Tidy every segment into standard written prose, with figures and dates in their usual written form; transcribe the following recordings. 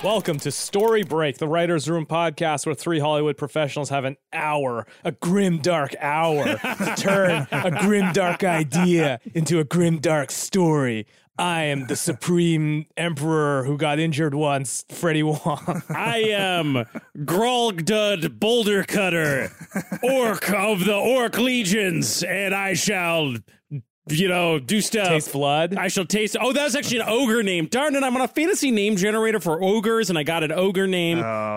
Welcome to Story Break, the Writer's Room podcast where three Hollywood professionals have an hour, a grim, dark hour, to turn a grim, dark idea into a grim, dark story. I am the Supreme Emperor who got injured once, Freddie Wong. I am Grolgdud Boulder Cutter, Orc of the Orc Legions, and I shall... do stuff. Taste blood? I shall taste... Oh, that was actually an ogre name. Darn it, I'm on a fantasy name generator for ogres, and I got an ogre name.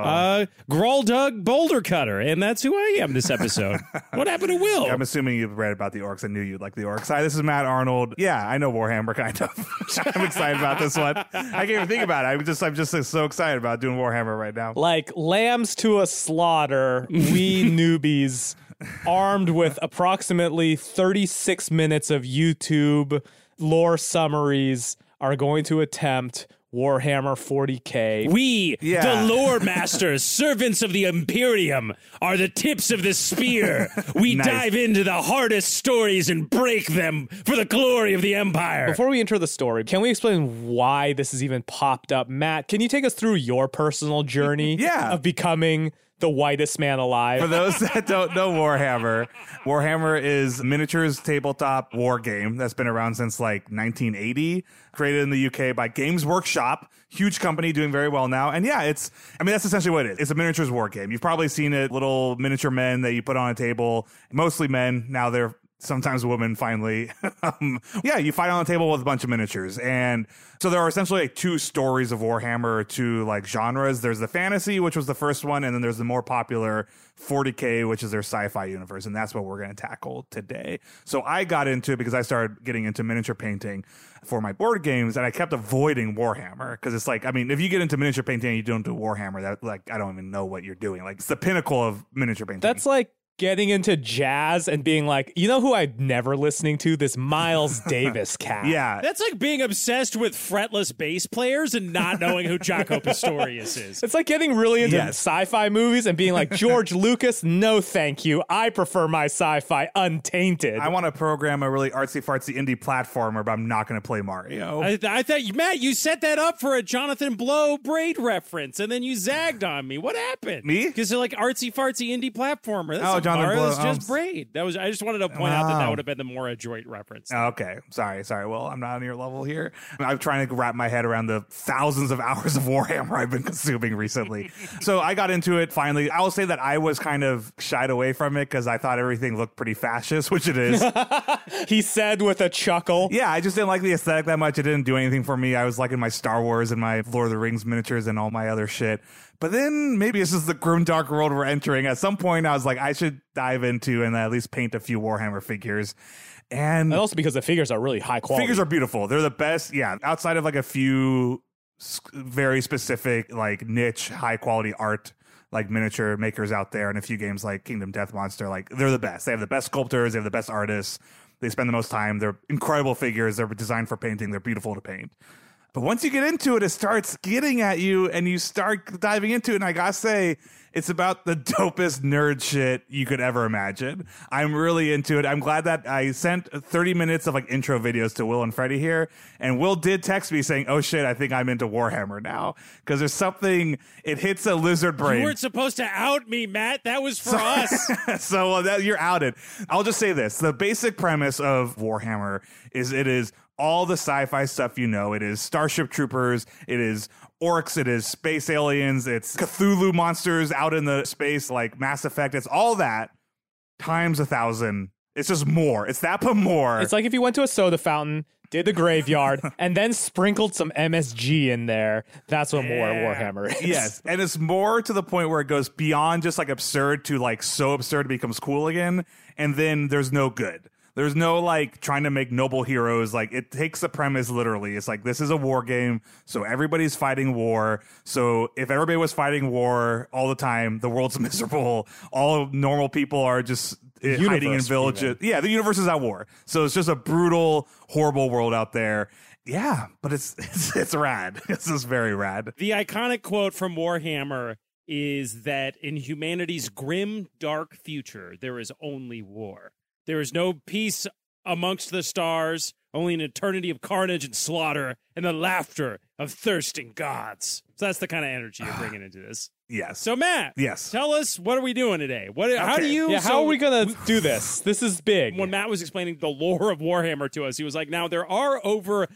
Grolgdud Boulder Cutter, and that's who I am this episode. What happened to Will? Yeah, I'm assuming you've read about the orcs. I knew you'd like the orcs. Hi, this is Matt Arnold. Yeah, I know Warhammer, kind of. I'm excited about this one. I can't even think about it. I'm just so excited about doing Warhammer right now. Like lambs to a slaughter, we newbies... armed with approximately 36 minutes of YouTube lore summaries, are going to attempt Warhammer 40K. We, the lore masters, servants of the Imperium, are the tips of the spear. We dive into the hardest stories and break them for the glory of the Empire. Before we enter the story, can we explain why this has even popped up? Matt, can you take us through your personal journey of becoming the whitest man alive? For those that don't know Warhammer, Warhammer is a miniatures tabletop war game that's been around since like 1980, created in the UK by Games Workshop, huge company doing very well now. And yeah, that's essentially what it is. It's a miniatures war game. You've probably seen it, little miniature men that you put on a table, mostly men. Now they're sometimes women, finally. You fight on a table with a bunch of miniatures. And so there are essentially like two stories of Warhammer, two like genres. There's the fantasy, which was the first one, and then there's the more popular 40K, which is their sci-fi universe. And that's what we're going to tackle today. So I got into it because I started getting into miniature painting for my board games, and I kept avoiding Warhammer because it's like, I mean, if you get into miniature painting and you don't do Warhammer, that like, I don't even know what you're doing. Like, it's the pinnacle of miniature painting. That's like getting into jazz and being like, you know who I'm never listening to? This Miles Davis cat. Yeah. That's like being obsessed with fretless bass players and not knowing who Jaco Pastorius is. It's like getting really into sci-fi movies and being like, George Lucas, no thank you. I prefer my sci-fi untainted. I want to program a really artsy-fartsy indie platformer, but I'm not going to play Mario. I thought, Matt, you set that up for a Jonathan Blow Braid reference, and then you zagged on me. What happened? Me? Because they're like artsy-fartsy indie platformer. That's Jonathan Mario's Blow, just Braid. I just wanted to point out that would have been the more adroit reference. Okay. Sorry. Well, I'm not on your level here. I'm trying to wrap my head around the thousands of hours of Warhammer I've been consuming recently. So I got into it finally. I will say that I was kind of shied away from it because I thought everything looked pretty fascist, which it is. He said with a chuckle. Yeah, I just didn't like the aesthetic that much. It didn't do anything for me. I was liking my Star Wars and my Lord of the Rings miniatures and all my other shit. But then maybe this is the grim, dark world we're entering. At some point, I was like, I should dive into and at least paint a few Warhammer figures. And also because the figures are really high quality. Figures are beautiful. They're the best. Yeah. Outside of like a few very specific, like niche, high quality art, like miniature makers out there, and a few games like Kingdom Death Monster, like they're the best. They have the best sculptors. They have the best artists. They spend the most time. They're incredible figures. They're designed for painting. They're beautiful to paint. But once you get into it, it starts getting at you and you start diving into it. And I gotta say, it's about the dopest nerd shit you could ever imagine. I'm really into it. I'm glad that I sent 30 minutes of like intro videos to Will and Freddie here. And Will did text me saying, oh shit, I think I'm into Warhammer now. Because there's something, it hits a lizard brain. You weren't supposed to out me, Matt. That was for us. So you're outed. I'll just say this. The basic premise of Warhammer is it is all the sci-fi stuff you know. It is Starship Troopers, it is orcs, it is space aliens, it's Cthulhu monsters out in the space like Mass Effect. It's all that times 1,000. It's just more. It's that, but more. It's like if you went to a soda fountain, did the graveyard, and then sprinkled some MSG in there. That's what more Warhammer is. Yes, and it's more to the point where it goes beyond just like absurd to like so absurd it becomes cool again, and then there's no good. There's no like trying to make noble heroes. Like it takes the premise literally. It's like, this is a war game. So everybody's fighting war. So if everybody was fighting war all the time, the world's miserable. All normal people are just hiding in villages. Yeah. The universe is at war. So it's just a brutal, horrible world out there. Yeah. But it's rad. It's just very rad. The iconic quote from Warhammer is that in humanity's grim, dark future, there is only war. There is no peace amongst the stars, only an eternity of carnage and slaughter, and the laughter of thirsting gods. So that's the kind of energy you're bringing into this. Yes. So Matt, Yes. tell us, what are we doing today? How do you? Yeah, how are we gonna do this? This is big. When Matt was explaining the lore of Warhammer to us, he was like, now there are over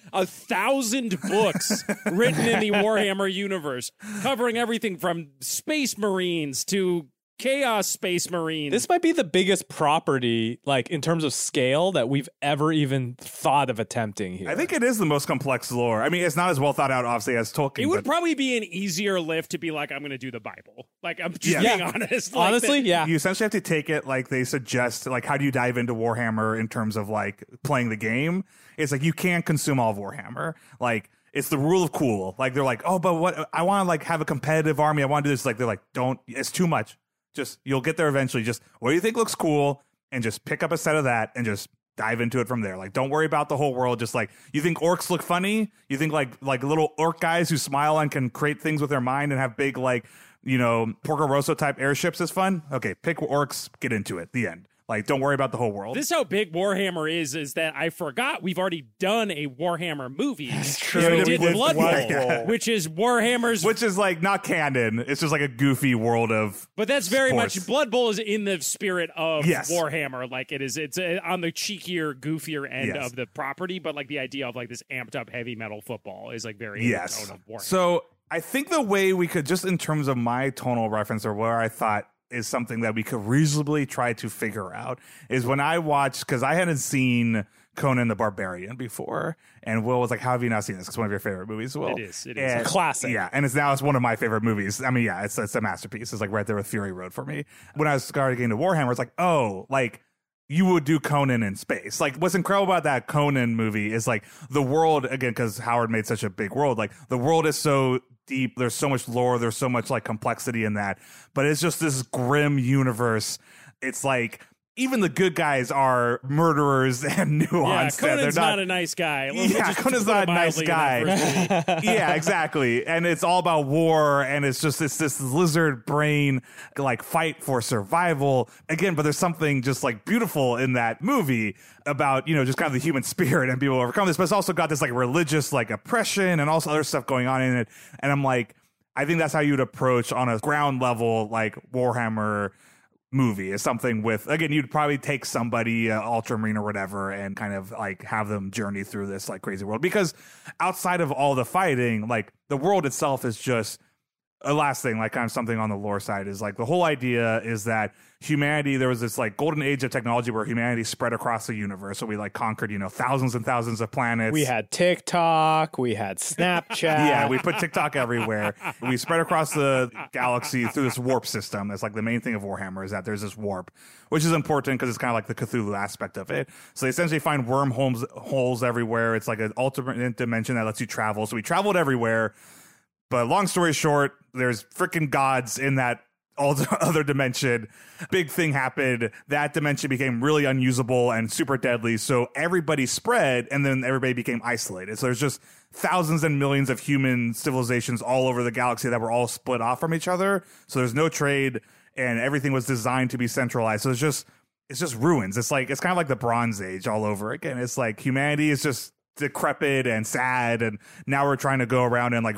1,000 books written in the Warhammer universe, covering everything from Space Marines to Chaos Space Marines. This might be the biggest property, like in terms of scale, that we've ever even thought of attempting here. I think it is the most complex lore. I mean, it's not as well thought out, obviously, as Tolkien. It would but probably be an easier lift to be like, I'm going to do the Bible. Like, I'm just being honest. Like Honestly, yeah. you essentially have to take it like they suggest, like, how do you dive into Warhammer in terms of like playing the game? It's like you can't consume all of Warhammer. Like, it's the rule of cool. Like, they're like, oh, but what? I want to like have a competitive army. I want to do this. Like, they're like, don't. It's too much. Just, you'll get there eventually. Just, what do you think looks cool? And just pick up a set of that and just dive into it from there. Like, don't worry about the whole world. Just like, you think orcs look funny? You think like little orc guys who smile and can create things with their mind and have big, like, you know, Porco Rosso type airships is fun? Okay, pick orcs, get into it. The end. Like, don't worry about the whole world. This is how big Warhammer is that I forgot we've already done a Warhammer movie. That's true. We Yeah, did we did Blood Bowl, yeah. which is Warhammer's. Which is like not canon. It's just like a goofy world of. But that's very sports. much Blood Bowl is in the spirit of Yes. Warhammer. Like it's on the cheekier, goofier end Yes. of the property. But like the idea of like this amped up heavy metal football is like very Yes. in the tone of Warhammer. So I think the way we could, just in terms of my tonal reference or where I thought is something that we could reasonably try to figure out, is when I watched, because I hadn't seen Conan the Barbarian before, and Will was like, how have you not seen this? It's one of your favorite movies, Will. It is. And- Classic. Yeah, and it's one of my favorite movies. I mean, yeah, it's a masterpiece. It's like right there with Fury Road for me. When I was starting getting to Warhammer, it's like, oh, like, you would do Conan in space. Like, what's incredible about that Conan movie is like the world, again, because Howard made such a big world, like the world is so deep. There's so much lore. There's so much like complexity in that, but it's just this grim universe. It's like, even the good guys are murderers and nuanced. Yeah, Conan's They're not a nice guy. Yeah, Conan's not a nice guy. Yeah, exactly. And it's all about war, and it's this lizard brain like fight for survival again. But there's something just like beautiful in that movie about, you know, just kind of the human spirit and being able to overcome this. But it's also got this like religious like oppression and also other stuff going on in it. And I'm like, I think that's how you'd approach on a ground level like Warhammer movie, is something with, again, you'd probably take somebody Ultramarine or whatever and kind of like have them journey through this like crazy world, because outside of all the fighting, like the world itself is just a last thing, like kind of something on the lore side is like the whole idea is that humanity, there was this like golden age of technology where humanity spread across the universe. So we like conquered, you know, thousands and thousands of planets. We had TikTok, we had Snapchat. Yeah, we put TikTok everywhere. We spread across the galaxy through this warp system. That's like the main thing of Warhammer, is that there's this warp, which is important because it's kind of like the Cthulhu aspect of it. So they essentially find holes everywhere. It's like an alternate dimension that lets you travel. So we traveled everywhere. But long story short, there's freaking gods in that other dimension. Big thing happened. That dimension became really unusable and super deadly. So everybody spread, and then everybody became isolated. So there's just thousands and millions of human civilizations all over the galaxy that were all split off from each other. So there's no trade, and everything was designed to be centralized. So it's just ruins. It's kind of like the Bronze Age all over again. It's like humanity is just decrepit and sad, and now we're trying to go around and like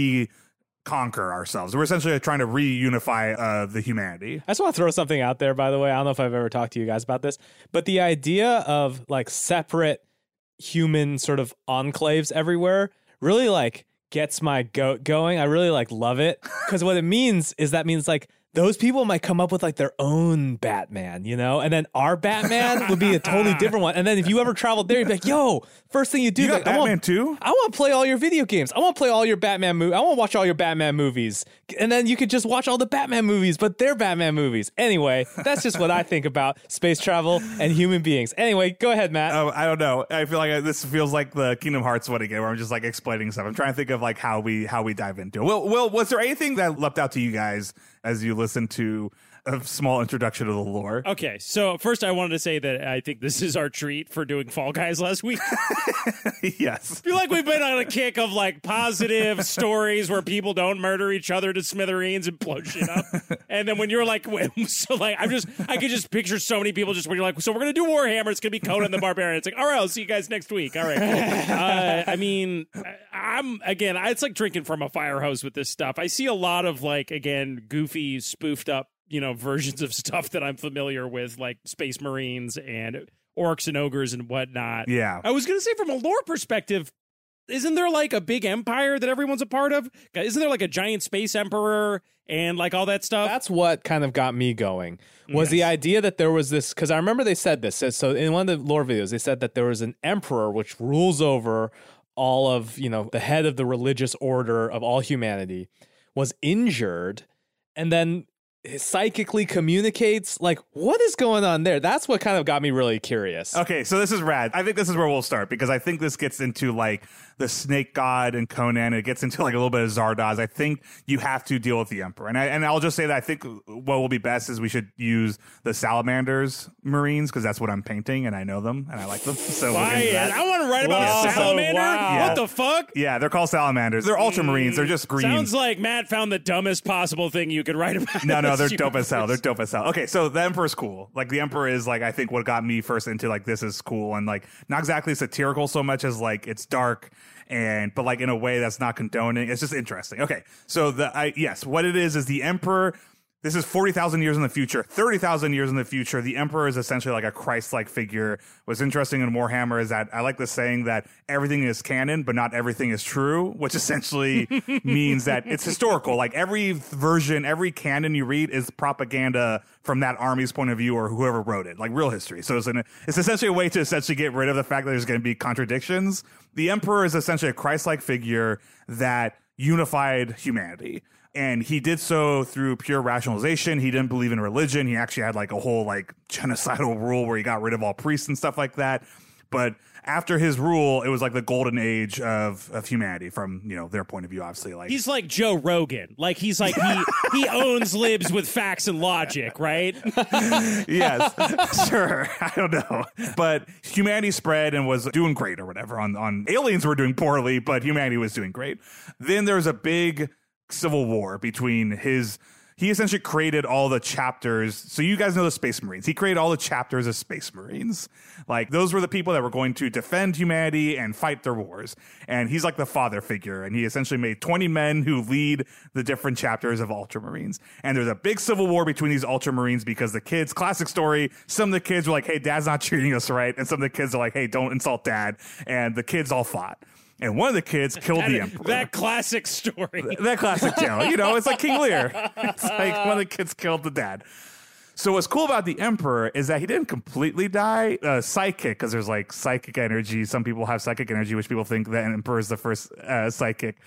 conquer ourselves. We're essentially trying to reunify the humanity. I just want to throw something out there, by the way. I don't know if I've ever talked to you guys about this, but the idea of like separate human sort of enclaves everywhere really like gets my goat going. I really like love it, because what it means is that means like those people might come up with like their own Batman, you know, and then our Batman would be a totally different one. And then if you ever traveled there, you'd be like, yo, first thing you do, You got like, Batman too? I want to play all your video games. I want to play all your Batman movies. I want to watch all your Batman movies. And then you could just watch all the Batman movies, but they're Batman movies. Anyway, that's just what I think about space travel and human beings. Anyway, go ahead, Matt. Oh, I don't know. I feel like this feels like the Kingdom Hearts one again, where I'm just like explaining stuff. I'm trying to think of like how we dive into it. Will, was there anything that leapt out to you guys as you listened to a small introduction to the lore. Okay, so first I wanted to say that I think this is our treat for doing Fall Guys last week. Yes. I feel like we've been on a kick of like positive stories where people don't murder each other to smithereens and blow shit up. And then when you're like, so like, I could just picture so many people just when you're like, so we're going to do Warhammer. It's going to be Conan the Barbarian. It's like, all right, I'll see you guys next week. All right. Cool. I mean, it's like drinking from a fire hose with this stuff. I see a lot of like, again, goofy, spoofed up, versions of stuff that I'm familiar with, like Space Marines and orcs and ogres and whatnot. Yeah. I was going to say from a lore perspective, isn't there like a big empire that everyone's a part of? Isn't there like a giant space emperor and like all that stuff? That's what kind of got me going, was the idea that there was this, because I remember they said this. So in one of the lore videos, they said that there was an emperor which rules over all of, the head of the religious order of all humanity, was injured, and then psychically communicates. Like, what is going on there? That's what kind of got me really curious. Okay, so this is rad. I think this is where we'll start, because I think this gets into like the snake god and Conan. It gets into like a little bit of Zardoz. I think you have to deal with the Emperor. And I'll just say that I think what will be best is we should use the Salamanders Marines, because that's what I'm painting and I know them and I like them. So I want to write about a salamander? Wow. What the fuck? Yeah, they're called Salamanders. They're Ultramarines. They're just green. Sounds like Matt found the dumbest possible thing you could write about. No, they're dope as hell. They're dope as hell. Okay, so the Emperor's cool. Like, the Emperor is, like, I think what got me first into, like, this is cool. And, like, not exactly satirical so much as, like, it's dark, but, like, in a way that's not condoning. It's just interesting. Okay, so, what it is the Emperor. This is 40,000 years in the future, 30,000 years in the future. The Emperor is essentially like a Christ-like figure. What's interesting in Warhammer is that I like the saying that everything is canon, but not everything is true, which essentially means that it's historical. Like, every version, every canon you read is propaganda from that army's point of view or whoever wrote it, like real history. So it's essentially a way to essentially get rid of the fact that there's going to be contradictions. The Emperor is essentially a Christ-like figure that unified humanity. And he did so through pure rationalization. He didn't believe in religion. He actually had like a whole like genocidal rule where he got rid of all priests and stuff like that. But after his rule, it was like the golden age of humanity from, their point of view, obviously. Like, he's like Joe Rogan. Like, he's like, he owns libs with facts and logic, right? Yes, sure. I don't know. But humanity spread and was doing great or whatever. On aliens were doing poorly, but humanity was doing great. Then there was a big civil war between he essentially created all the chapters. So you guys know the Space Marines. He created all the chapters of Space Marines. Like, those were the people that were going to defend humanity and fight their wars. And he's like the father figure. And he essentially made 20 men who lead the different chapters of Ultramarines. And there's a big civil war between these Ultramarines because the kids, classic story, some of the kids were like, hey, dad's not treating us right. And some of the kids are like, hey, don't insult dad. And the kids all fought. And one of the kids killed the Emperor. That classic story. That classic tale. It's like King Lear. It's like one of the kids killed the dad. So what's cool about the Emperor is that he didn't completely die. Psychic, because there's like psychic energy. Some people have psychic energy, which people think the Emperor is the first psychic.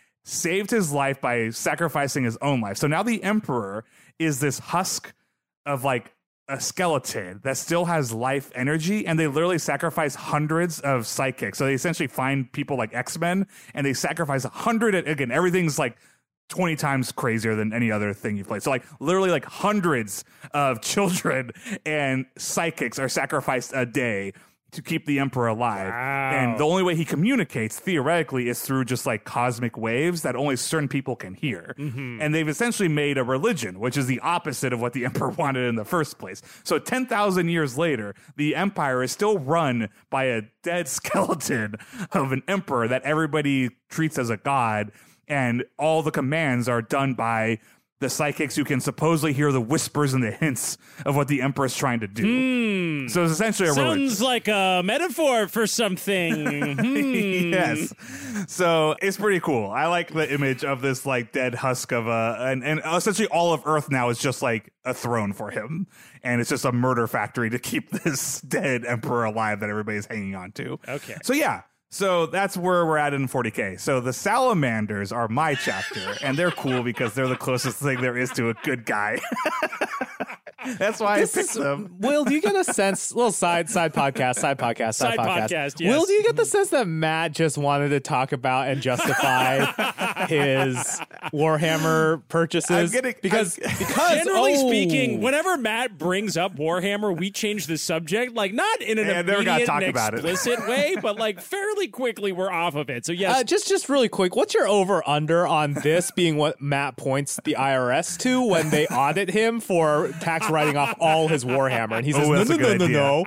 Saved his life by sacrificing his own life. So now the Emperor is this husk of like a skeleton that still has life energy, and they literally sacrifice hundreds of psychics. So they essentially find people like X-Men and they sacrifice 100. Again, everything's like 20 times crazier than any other thing you've played. So like literally like hundreds of children and psychics are sacrificed a day to keep the Emperor alive. Wow. And the only way he communicates theoretically is through just like cosmic waves that only certain people can hear. Mm-hmm. And they've essentially made a religion, which is the opposite of what the Emperor wanted in the first place. So 10,000 years later, the Empire is still run by a dead skeleton of an emperor that everybody treats as a god. And all the commands are done by the psychics who can supposedly hear the whispers and the hints of what the Emperor is trying to do. So it's essentially a religion. Sounds like a metaphor for something. Yes. So it's pretty cool. I like the image of this like dead husk of and essentially all of Earth now is just like a throne for him. And it's just a murder factory to keep this dead Emperor alive that everybody's hanging on to. Okay. So yeah. So that's where we're at in 40K. So the Salamanders are my chapter, and they're cool because they're the closest thing there is to a good guy. That's why I picked them. Will, do you get a sense, little side podcast. Yes. Will, do you get the sense that Matt just wanted to talk about and justify his Warhammer purchases? Because generally speaking, whenever Matt brings up Warhammer, we change the subject, like not in an immediate and explicit way, but like fairly quickly we're off of it. So yes, just really quick, what's your over under on this being what Matt points the IRS to when they audit him for tax writing off all his Warhammer, and he says no.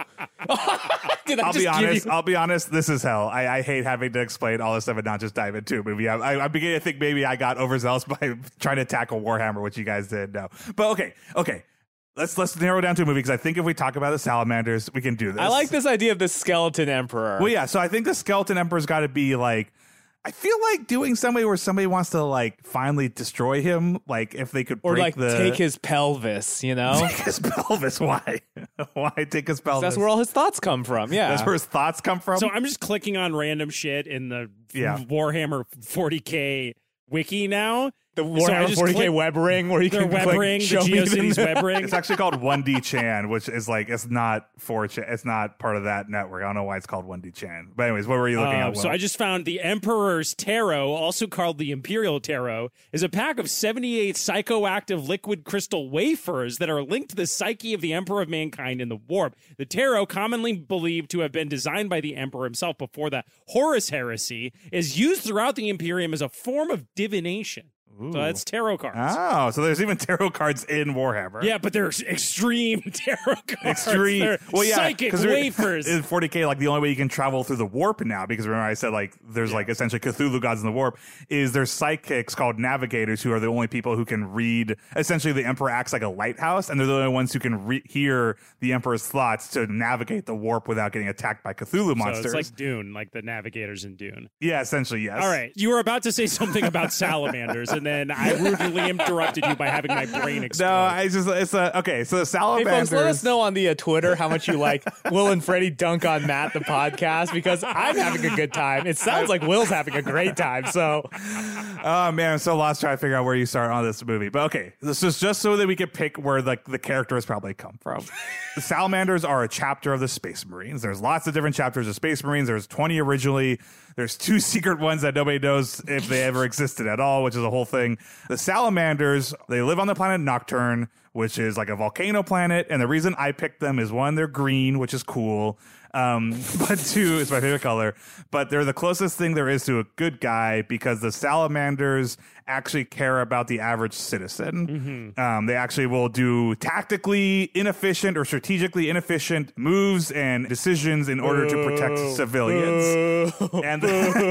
I'll be honest. This is hell. I hate having to explain all this stuff and not just dive into a movie. I'm beginning to think maybe I got overzealous by trying to tackle Warhammer, which you guys did. No, but okay. Let's narrow down to a movie, because I think if we talk about the salamanders, we can do this. I like this idea of the skeleton emperor. Well, yeah. So I think the skeleton emperor's got to be like, I feel like doing somebody where somebody wants to like finally destroy him, like if they could break take his pelvis, you know? Take his pelvis. Why? Why take his pelvis? That's where all his thoughts come from. Yeah, that's where his thoughts come from. So I'm just clicking on random shit in the Warhammer 40K wiki now. The Warhammer 40K web ring, where you can web ring, the GeoCities web ring. It's actually called 1D Chan, which is like it's not part of that network. I don't know why it's called 1D Chan. But anyways, what were you looking at? So I just found the Emperor's Tarot, also called the Imperial Tarot, is a pack of 78 psychoactive liquid crystal wafers that are linked to the psyche of the Emperor of Mankind in the warp. The tarot, commonly believed to have been designed by the Emperor himself before the Horus Heresy, is used throughout the Imperium as a form of divination. Ooh. So that's tarot cards. Oh, so there's even tarot cards in Warhammer. Yeah, but they're extreme tarot cards. They're psychic wafers. In 40K, like the only way you can travel through the warp now, because remember I said like there's like essentially Cthulhu gods in the warp, is there's psychics called navigators who are the only people who can read. Essentially, the Emperor acts like a lighthouse, and they're the only ones who can hear the Emperor's thoughts to navigate the warp without getting attacked by Cthulhu monsters. So it's like Dune, like the navigators in Dune. Yeah, essentially, yes. All right, you were about to say something about salamanders, and then I rudely interrupted you by having my brain explode. No, okay. So the salamanders. Hey folks, let us know on the Twitter how much you like Will and Freddie dunk on Matt the podcast, because I'm having a good time. It sounds like Will's having a great time. So, oh man, I'm so lost trying to figure out where you start on this movie. But okay, this is just so that we could pick where the characters probably come from. The salamanders are a chapter of the Space Marines. There's lots of different chapters of Space Marines. There's 20 originally. There's 2 secret ones that nobody knows if they ever existed at all, which is a whole thing. The salamanders, they live on the planet Nocturne, which is like a volcano planet. And the reason I picked them is 1, they're green, which is cool. But 2, it's my favorite color. But they're the closest thing there is to a good guy, because the salamanders actually care about the average citizen. Mm-hmm. They actually will do tactically inefficient or strategically inefficient moves and decisions in order to protect civilians. And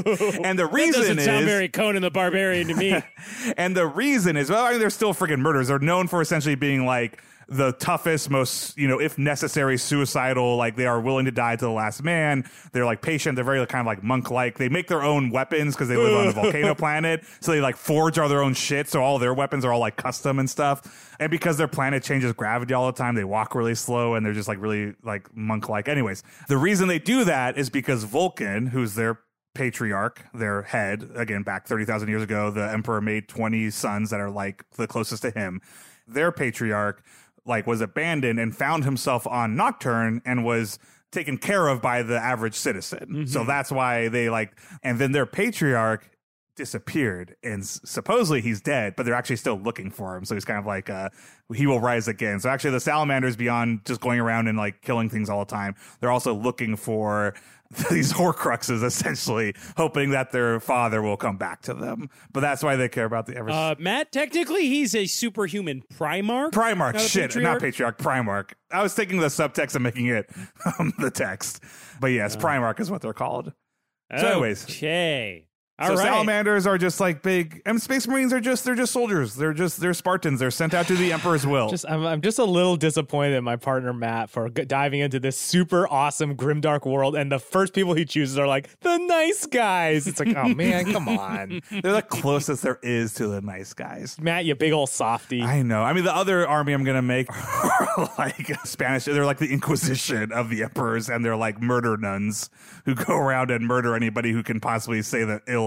the reason that doesn't sound very Conan the Barbarian to me. And the reason is, well, I mean, they're still freaking murderers. They're known for essentially being like the toughest, most, if necessary, suicidal. Like, they are willing to die to the last man. They're like patient. They're very kind of like monk-like. They make their own weapons because they live on a volcano planet. So they like forge all their own shit. So all their weapons are all like custom and stuff. And because their planet changes gravity all the time, they walk really slow and they're just like really like monk-like. Anyways, the reason they do that is because Vulcan, who's their patriarch, their head, again, back 30,000 years ago, the Emperor made 20 sons that are like the closest to him. Their patriarch like was abandoned and found himself on Nocturne and was taken care of by the average citizen. Mm-hmm. So that's why they and then their patriarch disappeared, and supposedly he's dead, but they're actually still looking for him. So he's kind of like, he will rise again. So actually the salamanders, beyond just going around and like killing things all the time, they're also looking for these Horcruxes, essentially hoping that their father will come back to them. But that's why they care about the ever. Matt, technically he's a superhuman Primarch. Not Patriarch, Primarch. I was taking the subtext and making it the text. But yes, Primarch is what they're called. So anyways. Okay. So salamanders are just like big, and Space Marines are they're soldiers. They're Spartans. They're sent out to the Emperor's will. I'm just a little disappointed in my partner Matt for diving into this super awesome grimdark world, and the first people he chooses are like the nice guys. It's like, oh man, come on. They're the closest there is to the nice guys. Matt, you big old softy. I know. I mean, the other army I'm gonna make are like Spanish. They're like the Inquisition of the emperors, and they're like murder nuns who go around and murder anybody who can possibly say the ill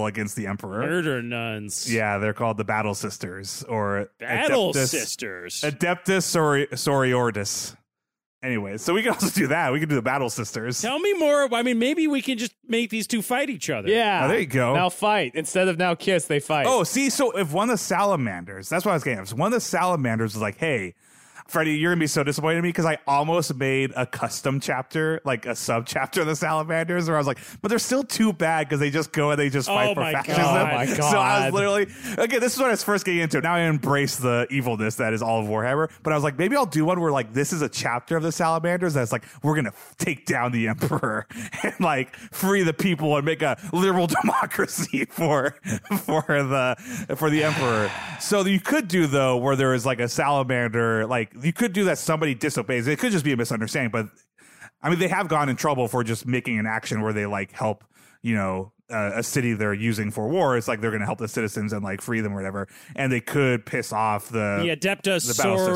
battle against the Emperor. Murder nuns. Yeah, they're called the Battle Sisters or Battle Adeptus, Sisters. Adeptus Soriordis. Anyway, so we can also do that. We can do the Battle Sisters. Tell me more. I mean, maybe we can just make these two fight each other. Yeah. Oh, there you go. Now fight. Instead of now kiss, they fight. Oh, see, so if one of the salamanders, that's what I was getting at. If one of the salamanders was like, hey, Freddie, you're going to be so disappointed in me because I almost made a custom chapter, like a sub-chapter of the salamanders, where I was like, but they're still too bad because they just go and they just fight for my fascism. God. Oh, my God. So I was literally, okay, this is what I was first getting into. Now I embrace the evilness that is all of Warhammer, but I was like, maybe I'll do one where like this is a chapter of the salamanders that's like, we're going to take down the Emperor and like free the people and make a liberal democracy for the Emperor. So you could do though where there is like a salamander, like you could do that somebody disobeys. It could just be a misunderstanding, but I mean they have gone in trouble for just making an action where they like help, you know, a city they're using for war. It's like they're going to help the citizens and like free them or whatever, and they could piss off the Adeptus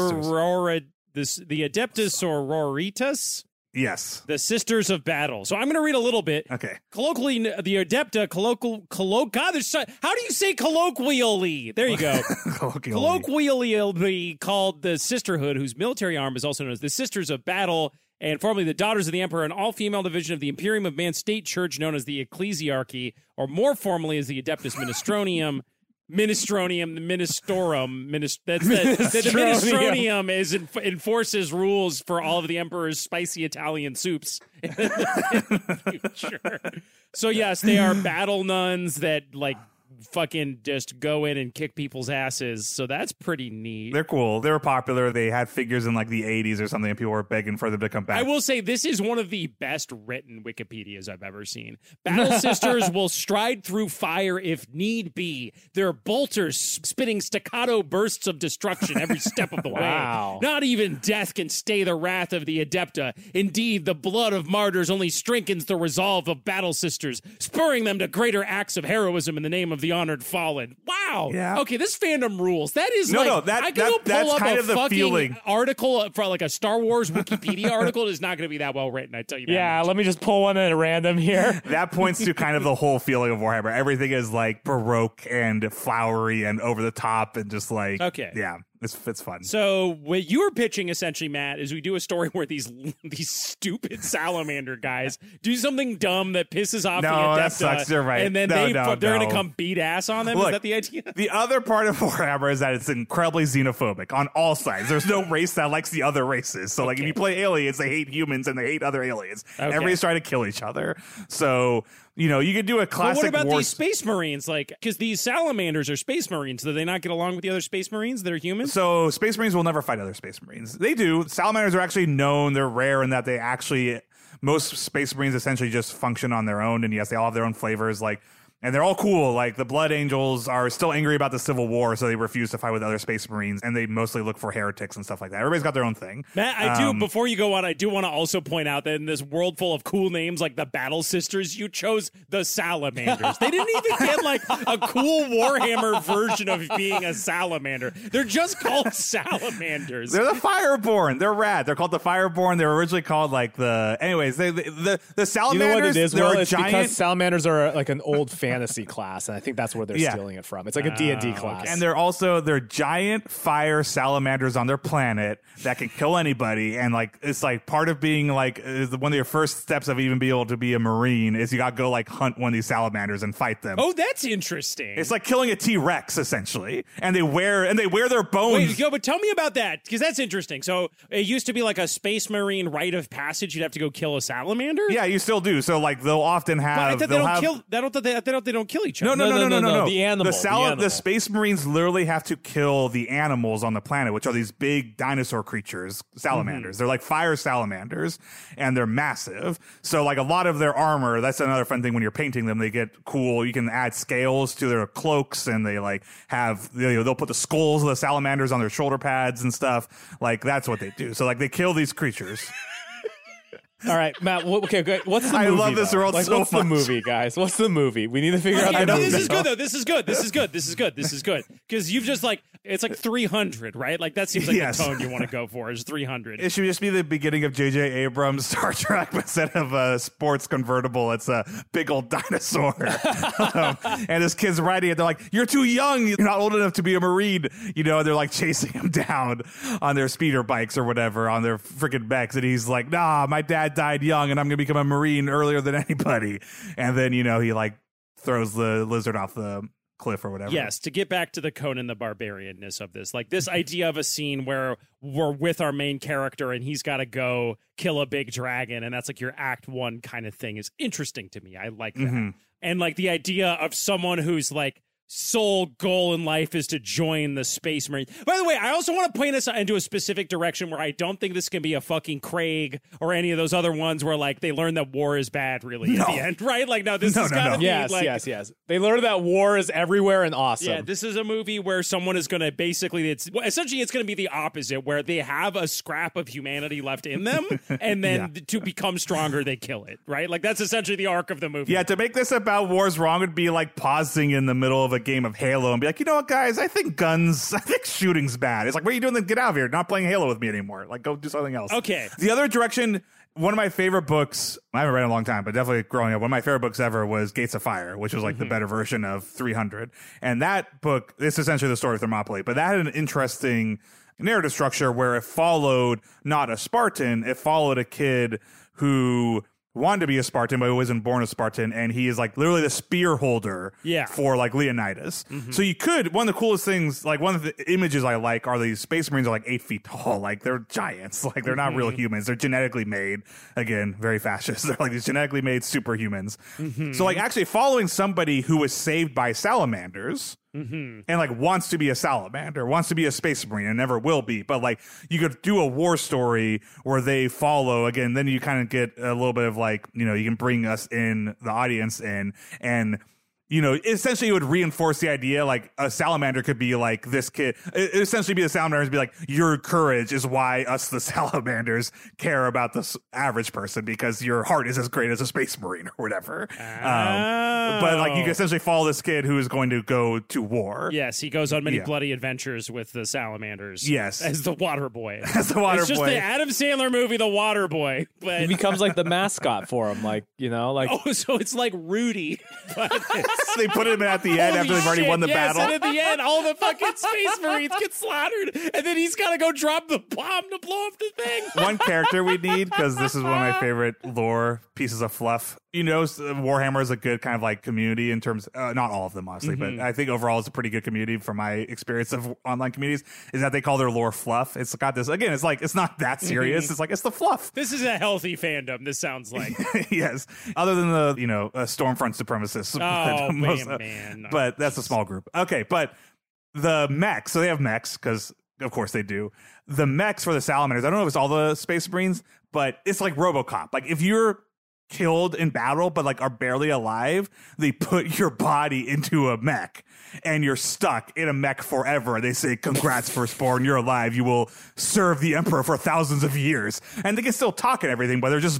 the Adeptus Sororitas. Yes. The Sisters of Battle. So I'm going to read a little bit. Okay. Colloquially, the Adepta, God, how do you say colloquially? There you go. Colloquially called the Sisterhood, whose military arm is also known as the Sisters of Battle, and formerly the Daughters of the Emperor, an all-female division of the Imperium of Man State Church known as the Ecclesiarchy, or more formally as the Adeptus Ministronium. Ministronium, the Ministorum, the Ministronium enforces rules for all of the Emperor's spicy Italian soups in the future. So yes, they are battle nuns that like fucking just go in and kick people's asses. So that's pretty neat. They're cool. They were popular. They had figures in like the 80s or something, and people were begging for them to come back. I will say this is one of the best written Wikipedias I've ever seen. Battle Sisters will stride through fire if need be. Their bolters spitting staccato bursts of destruction every step of the Wow. way. Not even death can stay the wrath of the Adepta. Indeed, the blood of martyrs only strengthens the resolve of Battle Sisters, spurring them to greater acts of heroism in the name of the honored fallen. Wow. Yeah. Okay, this fandom rules. That is I can go that's pull up kind a of the fucking feeling. article for like a Star Wars Wikipedia article. It is not going to be that well written, I tell you that. Yeah, much. let me just pull one at random here. That points to kind of the whole feeling of Warhammer. Everything is like Baroque and flowery and over the top and just like, okay. Yeah, it's fun. So what you were pitching essentially, Matt, is we do a story where these stupid salamander guys do something dumb that pisses off the Adepta. That sucks. You're right. And then they're going to come beat ass on them. Look, is that the idea? The other part of Warhammer is that it's incredibly xenophobic on all sides. There's no race that likes the other races. So like if you play aliens, they hate humans and they hate other aliens. Okay. Everybody's trying to kill each other. So, you know, you could do a classic But what about war. these space marines? Like, because these salamanders are space marines. Do they not get along with the other space marines that are humans? So space marines will never fight other space marines. They do. Salamanders are actually known. They're rare in that they actually, most space marines essentially just function on their own. And yes, they all have their own flavors. Like, and they're all cool. Like the Blood Angels are still angry about the Civil War, so they refuse to fight with other space marines, and they mostly look for heretics and stuff like that. Everybody's got their own thing. Matt, I do. Before you go on, I do want to also point out that in this world full of cool names like the Battle Sisters, you chose the Salamanders. They didn't even get like a cool Warhammer version of being a salamander. They're just called salamanders. They're the Fireborn. They're rad. They're called the Fireborn. They were originally called like the. Anyways, the salamanders. You know what it is? They're Well, a it's giant. because salamanders are like an old fantasy class, and I think that's where they're Yeah. stealing it from. It's like a D&D class. And they're giant fire salamanders on their planet that can kill anybody. And like it's like part of being like one of your first steps of even being able to be a Marine is you got to go like hunt one of these salamanders and fight them. Oh, that's interesting. It's like killing a T-Rex essentially, and they wear their bones. Wait, but tell me about that because that's interesting. So it used to be like a space marine rite of passage. You'd have to go kill a salamander. Yeah, you still do. So like they'll often have. But I thought they don't kill each other. No. The animal. The Space Marines literally have to kill the animals on the planet, which are these big dinosaur creatures, salamanders. They're like fire salamanders, and they're massive. So like a lot of their armor, that's another fun thing when you're painting them. They get cool. You can add scales to their cloaks, and they like have they'll put the skulls of the salamanders on their shoulder pads and stuff. Like that's what they do. So like they kill these creatures. All right, Matt. Okay, good. What's the I movie? love this though? world Like, so what's much. the movie, guys? What's the movie? We need to figure out Okay, the no, movie. this is good though. This is good. This is good because you've just like it's like 300, right? Like that seems like Yes. the tone you want to go for is 300. It should just be the beginning of J.J. Abrams' Star Trek, but instead of a sports convertible, it's a big old dinosaur. And this kid's riding it. They're like, "You're too young. You're not old enough to be a Marine." You know, they're like chasing him down on their speeder bikes or whatever, on their freaking mechs. And he's like, "Nah, my dad died young, and I'm gonna become a Marine earlier than anybody." And then, you know, he like throws the lizard off the cliff or whatever. Yes, to get back to the Conan the Barbarian-ness of this, like this idea of a scene where we're with our main character and he's got to go kill a big dragon, and that's like your act one kind of thing is interesting to me. I like that. And like the idea of someone who's like sole goal in life is to join the Space Marines. By the way, I also want to point us into a specific direction where I don't think this can be a fucking Craig or any of those other ones where like they learn that war is bad really at the end, right? Like no, this has got to be Yes, like, yes. They learned that war is everywhere and awesome. yeah, this is a movie where someone is going to basically, it's essentially it's going to be the opposite, where they have a scrap of humanity left in them, and then to become stronger, they kill it, right? Like that's essentially the arc of the movie. Yeah, to make this about wars wrong would be like pausing in the middle of a game of Halo and be like, you know what, guys, I think shooting's bad. It's like, what are you doing? Then get out of here. Not playing Halo with me anymore. Like, go do something else. Okay. The other direction, one of my favorite books, I haven't read in a long time, but definitely growing up, one of my favorite books ever was Gates of Fire, which was like the better version of 300. And that book, it's essentially the story of Thermopylae, but that had an interesting narrative structure where it followed not a Spartan, it followed a kid who wanted to be a Spartan, but he wasn't born a Spartan, and he is like literally the spear holder for like Leonidas. So you could, one of the coolest things, like one of the images I like are these Space Marines are like 8 feet tall, like they're giants, like they're not real humans, they're genetically made, again, very fascist, they're like these genetically made superhumans. So like actually following somebody who was saved by salamanders, and like wants to be a salamander, wants to be a Space Marine, and never will be. But like you could do a war story where they follow again. Then you kind of get a little bit of like, you know, you can bring us in, the audience in, and you know, essentially it would reinforce the idea like a salamander could be like this kid. It essentially be the salamanders be like, your courage is why us the salamanders care about the average person because your heart is as great as a Space Marine or whatever. But like you can essentially follow this kid who is going to go to war. Yes, he goes on many bloody adventures with the salamanders. Yes. As the water boy. As the water it's just boy. the Adam Sandler movie, The Water Boy. But He becomes like the mascot for him, like, you know, like oh, so it's like Rudy. But They put him at the end after they've already won the battle. And at the end, all the fucking Space Marines get slaughtered, and then he's got to go drop the bomb to blow up the thing. One character we need, because this is one of my favorite lore pieces of fluff. You know, Warhammer is a good kind of like community in terms, not all of them, honestly, but I think overall it's a pretty good community from my experience of online communities, is that they call their lore fluff. It's got this, again, it's like, it's not that serious. It's like, it's the fluff. This is a healthy fandom, this sounds like. Yes. Other than the, you know, Stormfront supremacists. Oh, Most- man. But that's a small group. Okay, but the mechs, so they have mechs, because of course they do. The mechs for the salamanders, I don't know if it's all the Space Marines, but it's like RoboCop. Like if you're killed in battle but like are barely alive, they put your body into a mech and you're stuck in a mech forever. They say, congrats, firstborn, you're alive, you will serve the emperor for thousands of years. And they can still talk and everything, but they're just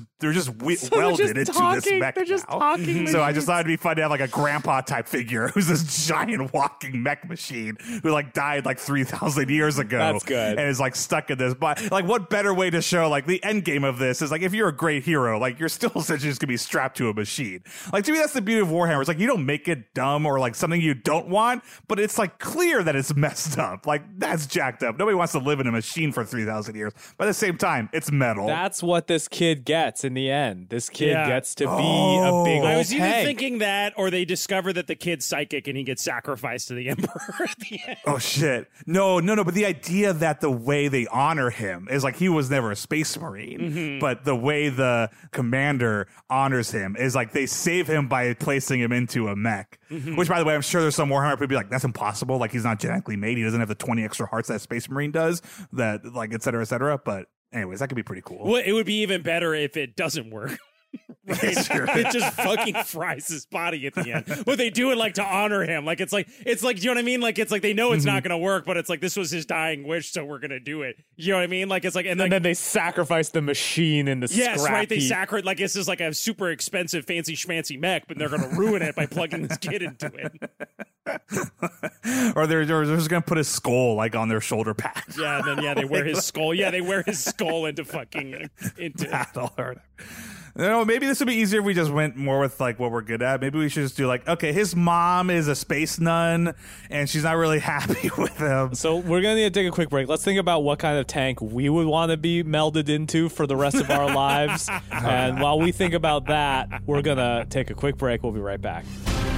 welded into this mech. They're just talking. So I just thought it'd be fun to have like a grandpa type figure who's this giant walking mech machine who like died like 3,000 years ago. That's good. And is like stuck in this. But like, what better way to show like the end game of this is like, if you're a great hero, like you're still essentially just gonna be strapped to a machine. Like to me, that's the beauty of Warhammer. It's like you don't make it dumb or like something you don't want, but it's like clear that it's messed up. Like that's jacked up. Nobody wants to live in a machine for 3,000 years. But at the same time, it's metal. that's what this kid gets in the end. This kid gets to be a big old I was either tank. thinking that, or they discover that the kid's psychic and he gets sacrificed to the emperor at the end. Oh shit. No. But the idea that the way they honor him is like he was never a Space Marine, but the way the commander honors him is like they save him by placing him into a mech. Which, by the way, I'm sure there's some Warhammer people be like, that's impossible. Like he's not genetically made. He doesn't have the 20 extra hearts that Space Marine does. That like et cetera, et cetera. But anyways, that could be pretty cool. Well, it would be even better if it doesn't work. Right? It just fucking fries his body at the end. But they do it like to honor him. Like it's like do you know what I mean? Like it's like they know it's not gonna work, but it's like this was his dying wish, so we're gonna do it. You know what I mean? Like it's like and then they sacrifice the machine in the yes, scrap right. They heap. sacrifice like this is like a super expensive fancy schmancy mech, but they're gonna ruin it by plugging this kid into it. Or they're just gonna put his skull like on their shoulder pad. Yeah, and then they wear his skull. Yeah, they wear his skull into fucking into battle or whatever. You know, maybe this would be easier if we just went more with like what we're good at. Maybe we should just do like, okay, his mom is a space nun and she's not really happy with him. So we're going to need to take a quick break. Let's think about what kind of tank we would want to be melded into for the rest of our lives. And while we think about that, we're going to take a quick break. We'll be right back.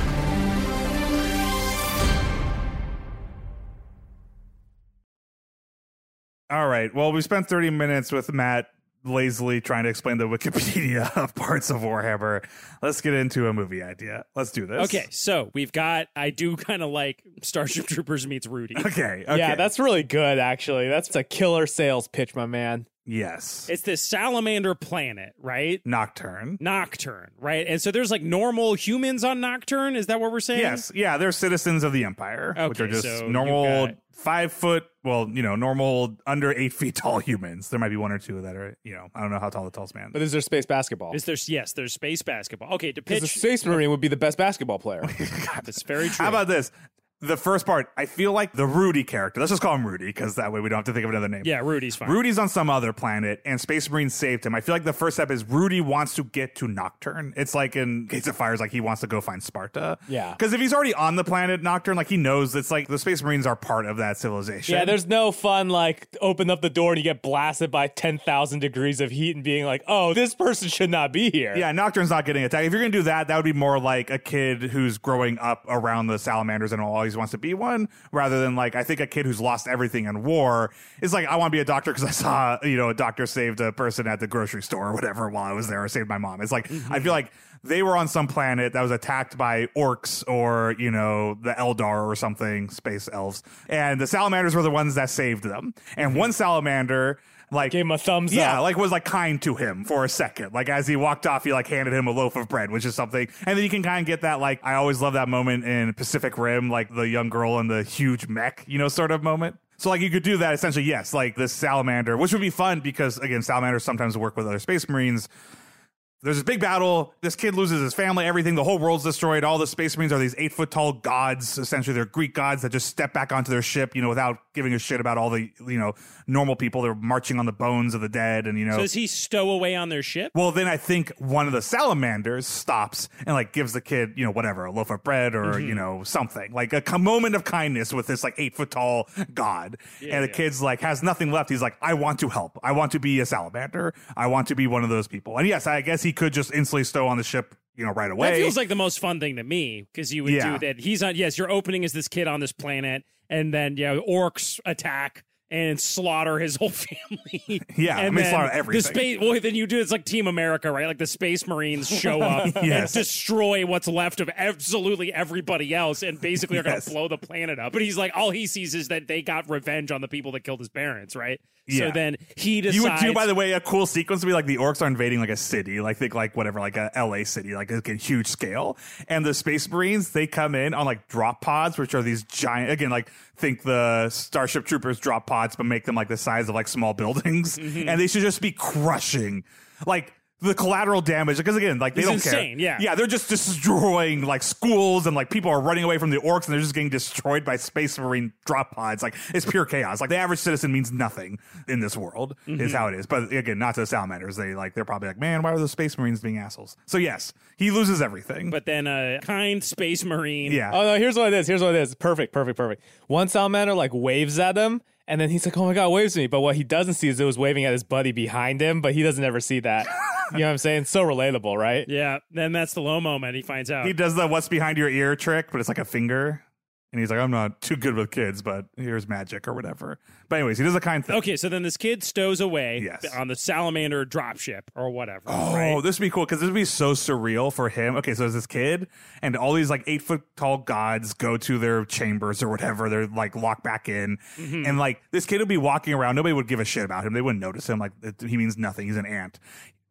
All right. Well, we spent 30 minutes with Matt lazily trying to explain the Wikipedia of parts of Warhammer. Let's get into a movie idea. Let's do this. Okay, so we've got, I do kind of like Starship Troopers meets Rudy. Okay. Yeah, that's really good, actually. That's a killer sales pitch, my man. Yes. It's this salamander planet, right? Nocturne, right? And so there's like normal humans on Nocturne. Is that what we're saying? Yes. Yeah, they're citizens of the Empire, which are Okay, just so normal you've got- 5 foot, well, you know, normal under 8 feet tall humans. There might be one or two that are, you know, I don't know how tall the tallest man. But is there space basketball? There's space basketball. Okay, to Because pitch. the Space Marine would be the best basketball player. That's very true. How about this? The first part, I feel like the Rudy character, let's just call him Rudy, because that way we don't have to think of another name. Yeah, Rudy's fine. Rudy's on some other planet, and Space Marine saved him. I feel like the first step is Rudy wants to get to Nocturne. It's like in Gates of Fire, like he wants to go find Sparta. Yeah. Because if he's already on the planet Nocturne, like he knows it's like the Space Marines are part of that civilization. Yeah, there's no fun, like, open up the door and you get blasted by 10,000 degrees of heat and being like, oh, this person should not be here. Yeah, Nocturne's not getting attacked. If you're going to do that, that would be more like a kid who's growing up around the salamanders and always wants to be one, rather than like, I think a kid who's lost everything in war is like, I want to be a doctor because I saw, you know, a doctor saved a person at the grocery store or whatever while I was there, or saved my mom. It's like, I feel like they were on some planet that was attacked by orcs or, you know, the Eldar or something, space elves. And the salamanders were the ones that saved them. And one salamander, like, Gave him a thumbs yeah, up. like was like kind to him for a second. Like as he walked off, he like handed him a loaf of bread, which is something. And then you can kind of get that, like, I always love that moment in Pacific Rim, like the young girl in the huge mech, you know, sort of moment. So like you could do that essentially, yes, like this salamander, which would be fun because again, salamanders sometimes work with other space marines. There's this big battle. This kid loses his family, everything. The whole world's destroyed. All the space marines are these 8 foot tall gods. Essentially, they're Greek gods that just step back onto their ship, you know, without giving a shit about all the, you know, normal people. They're marching on the bones of the dead, and you know. So does he stow away on their ship? Well, then I think one of the salamanders stops and like gives the kid, you know, whatever, a loaf of bread or, you know, something like a moment of kindness with this like 8 foot tall god. And the kid's like has nothing left. He's like, I want to help. I want to be a salamander. I want to be one of those people. And yes, I guess he could just instantly stow on the ship, you know, right away. That feels like the most fun thing to me because you would Yeah. do that. He's on. Yes, your opening is this kid on this planet, and then orcs attack and slaughter his whole family. Yeah, I and mean, then slaughter everything. The space. Well, then you do it's like Team America, right? Like the Space Marines show up Yes. and destroy what's left of absolutely everybody else, and basically are going Yes. to blow the planet up. But he's like, all he sees is that they got revenge on the people that killed his parents, right? Yeah. So then he decides. You would do, by the way, a cool sequence would be like the orcs are invading like a city, like think like whatever, like a LA city, like a huge scale. And the Space Marines, they come in on like drop pods, which are these giant, again, like think the Starship Troopers drop pods, but make them like the size of like small buildings. And they should just be crushing like the collateral damage, because again, like they It's don't insane, care. yeah. They're just destroying like schools, and like people are running away from the orcs, and they're just getting destroyed by Space Marine drop pods. Like it's pure chaos. Like the average citizen means nothing in this world, is how it is. But again, not to the salamanders. They're probably like, man, why are the Space Marines being assholes? So yes, he loses everything. But then a kind Space Marine. yeah. Oh, no, here's what it is. Perfect. One salamander, like, waves at him, and then he's like, oh my God, waves at me. But what he doesn't see is it was waving at his buddy behind him, but he doesn't ever see that. You know what I'm saying? So relatable, right? Yeah, then that's the low moment. He finds out. He does the what's behind your ear trick, but it's like a finger. And he's like, I'm not too good with kids, but here's magic or whatever. But anyways, he does a kind thing. Okay, so then this kid stows away Yes. on the salamander dropship or whatever. Oh, right? this would be cool because this would be so surreal for him. Okay, so there's this kid, and all these like 8 foot tall gods go to their chambers or whatever. They're like locked back in, and like this kid would be walking around. Nobody would give a shit about him. They wouldn't notice him. Like he means nothing. He's an ant.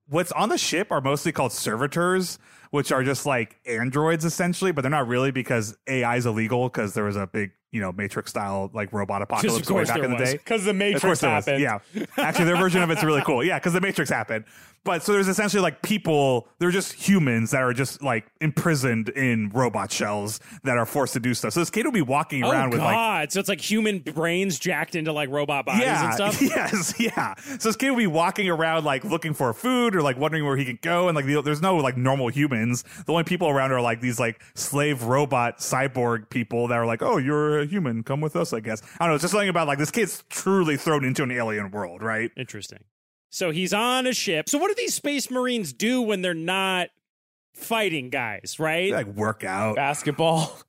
what's on the ship are mostly called servitors, which are just like androids essentially, but they're not really because AI is illegal because there was a big, Matrix style like robot apocalypse way back in the day. Because the Matrix happened. Yeah. Actually, their version of it's really cool. Yeah, because the Matrix happened. But so there's essentially like people, they're just humans that are just like imprisoned in robot shells that are forced to do stuff. So this kid will be walking around with like. So it's like human brains jacked into like robot bodies and stuff? Yes, yeah. So this kid will be walking around like looking for food or like wondering where he can go. And like there's no like normal humans. The only people around are like these like slave robot cyborg people that are like, oh, you're a human. Come with us, I guess. I don't know. It's just something about like this kid's truly thrown into an alien world, right? Interesting. So he's on a ship. So what do these space marines do when they're not fighting guys, right? They like work out. Basketball.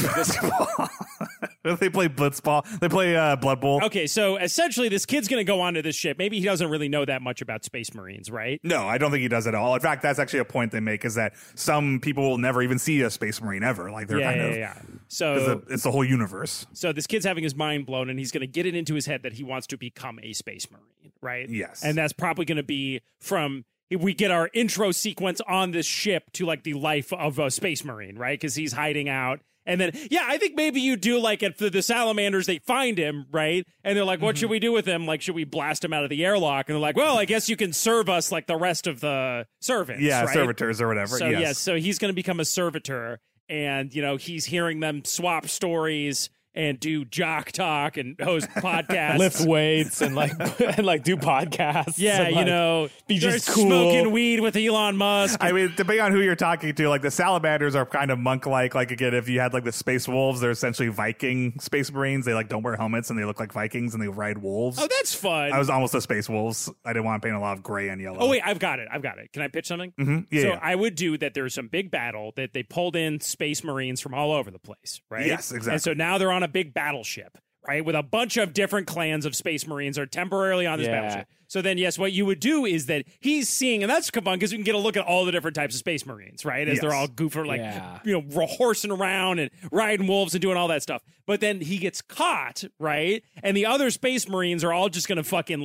They play blitzball. They play Blood Bowl. Okay, so essentially this kid's going to go onto this ship. Maybe he doesn't really know that much about space marines, right? No, I don't think he does at all. In fact, that's actually a point they make is that some people will never even see a space marine ever. Like they're kind of So it's the whole universe. So this kid's having his mind blown, and he's going to get it into his head that he wants to become a space marine, right? Yes. And that's probably going to be from we get our intro sequence on this ship to like the life of a space marine, right? Because he's hiding out. And then, I think maybe you do like at the salamanders, they find him, right? And they're like, what should we do with him? Like, should we blast him out of the airlock? And they're like, well, I guess you can serve us like the rest of the servants. Yeah, right? servitors or whatever. So, yes. so he's going to become a servitor. And, he's hearing them swap stories and do jock talk and host podcasts. Lift weights and like do podcasts. Yeah, and, like, be they're just cool. smoking weed with Elon Musk. I mean, depending on who you're talking to, like the salamanders are kind of monk-like. Like again, if you had like the space wolves, they're essentially Viking space marines. They like don't wear helmets and they look like Vikings and they ride wolves. Oh, that's fun. I was almost a space wolves. I didn't want to paint a lot of gray and yellow. Oh wait, I've got it. Can I pitch something? Mm-hmm. Yeah. So I would do that. There's some big battle that they pulled in space marines from all over the place, right? Yes, exactly. And so now they're on a big battleship. Right, with a bunch of different clans of space marines are temporarily on this battleship. So then, yes, what you would do is that he's seeing, and that's fun because we can get a look at all the different types of space marines, right? As they're all goofing, like, horsing around and riding wolves and doing all that stuff. But then he gets caught, right? And the other space marines are all just going to fucking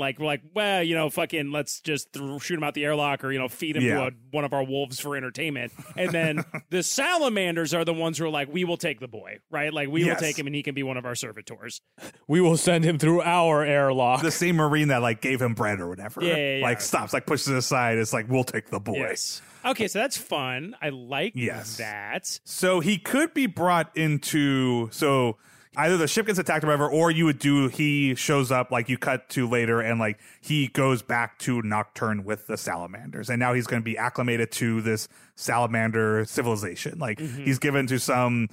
fucking let's just shoot him out the airlock or, feed him to one of our wolves for entertainment. And then the salamanders are the ones who are like, we will take the boy, right? Like, we will take him and he can be one of our servitors. We will send him through our airlock. The same marine that like gave him bread or whatever. Yeah. Stops, like pushes it aside. It's like, we'll take the boy. Yes. Okay, so that's fun. I like that. So he could be brought into either the ship gets attacked or whatever, or he shows up, like you cut to later, and like he goes back to Nocturne with the salamanders, and now he's going to be acclimated to this salamander civilization. Like he's given to some,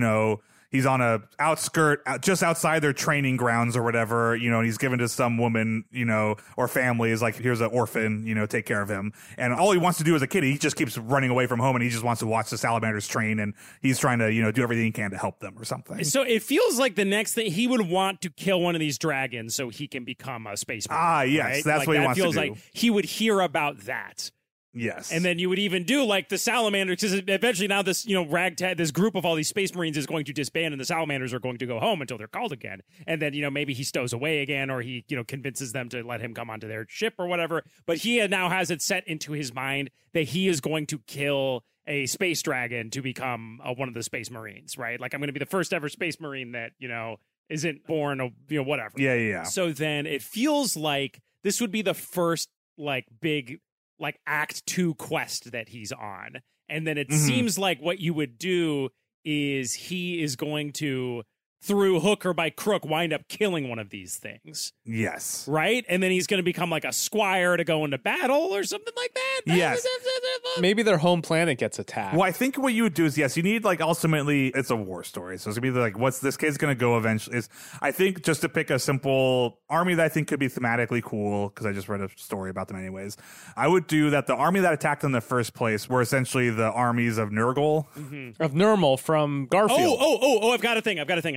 he's on a outskirt just outside their training grounds or whatever, and he's given to some woman, or family is like, here's an orphan, take care of him. And all he wants to do as a kid, he just keeps running away from home and he just wants to watch the salamanders train, and he's trying to, do everything he can to help them or something. So it feels like the next thing he would want to kill one of these dragons so he can become a space marine. Yes, right? that's what he wants to do. Feels like he would hear about that. Yes. And then you would even do like the salamanders, because eventually now this, ragtag, this group of all these space marines is going to disband and the salamanders are going to go home until they're called again. And then, maybe he stows away again, or he, convinces them to let him come onto their ship or whatever. But he now has it set into his mind that he is going to kill a space dragon to become one of the space marines, right? Like, I'm going to be the first ever space marine that, isn't born, whatever. Yeah. So then it feels like this would be the first like big like Act 2 quest that he's on. And then it seems like what you would do is he is going to, through hook or by crook, wind up killing one of these things. Yes. Right? And then he's going to become like a squire to go into battle or something like that. Yes. Maybe their home planet gets attacked. Well, I think what you would do is, you need like ultimately it's a war story. So it's gonna be like, what's this kid's gonna go eventually? I think just to pick a simple army that I think could be thematically cool, because I just read a story about them anyways. I would do that the army that attacked in the first place were essentially the armies of Nurgle. Of Nurgle from Garfield. I've got a thing.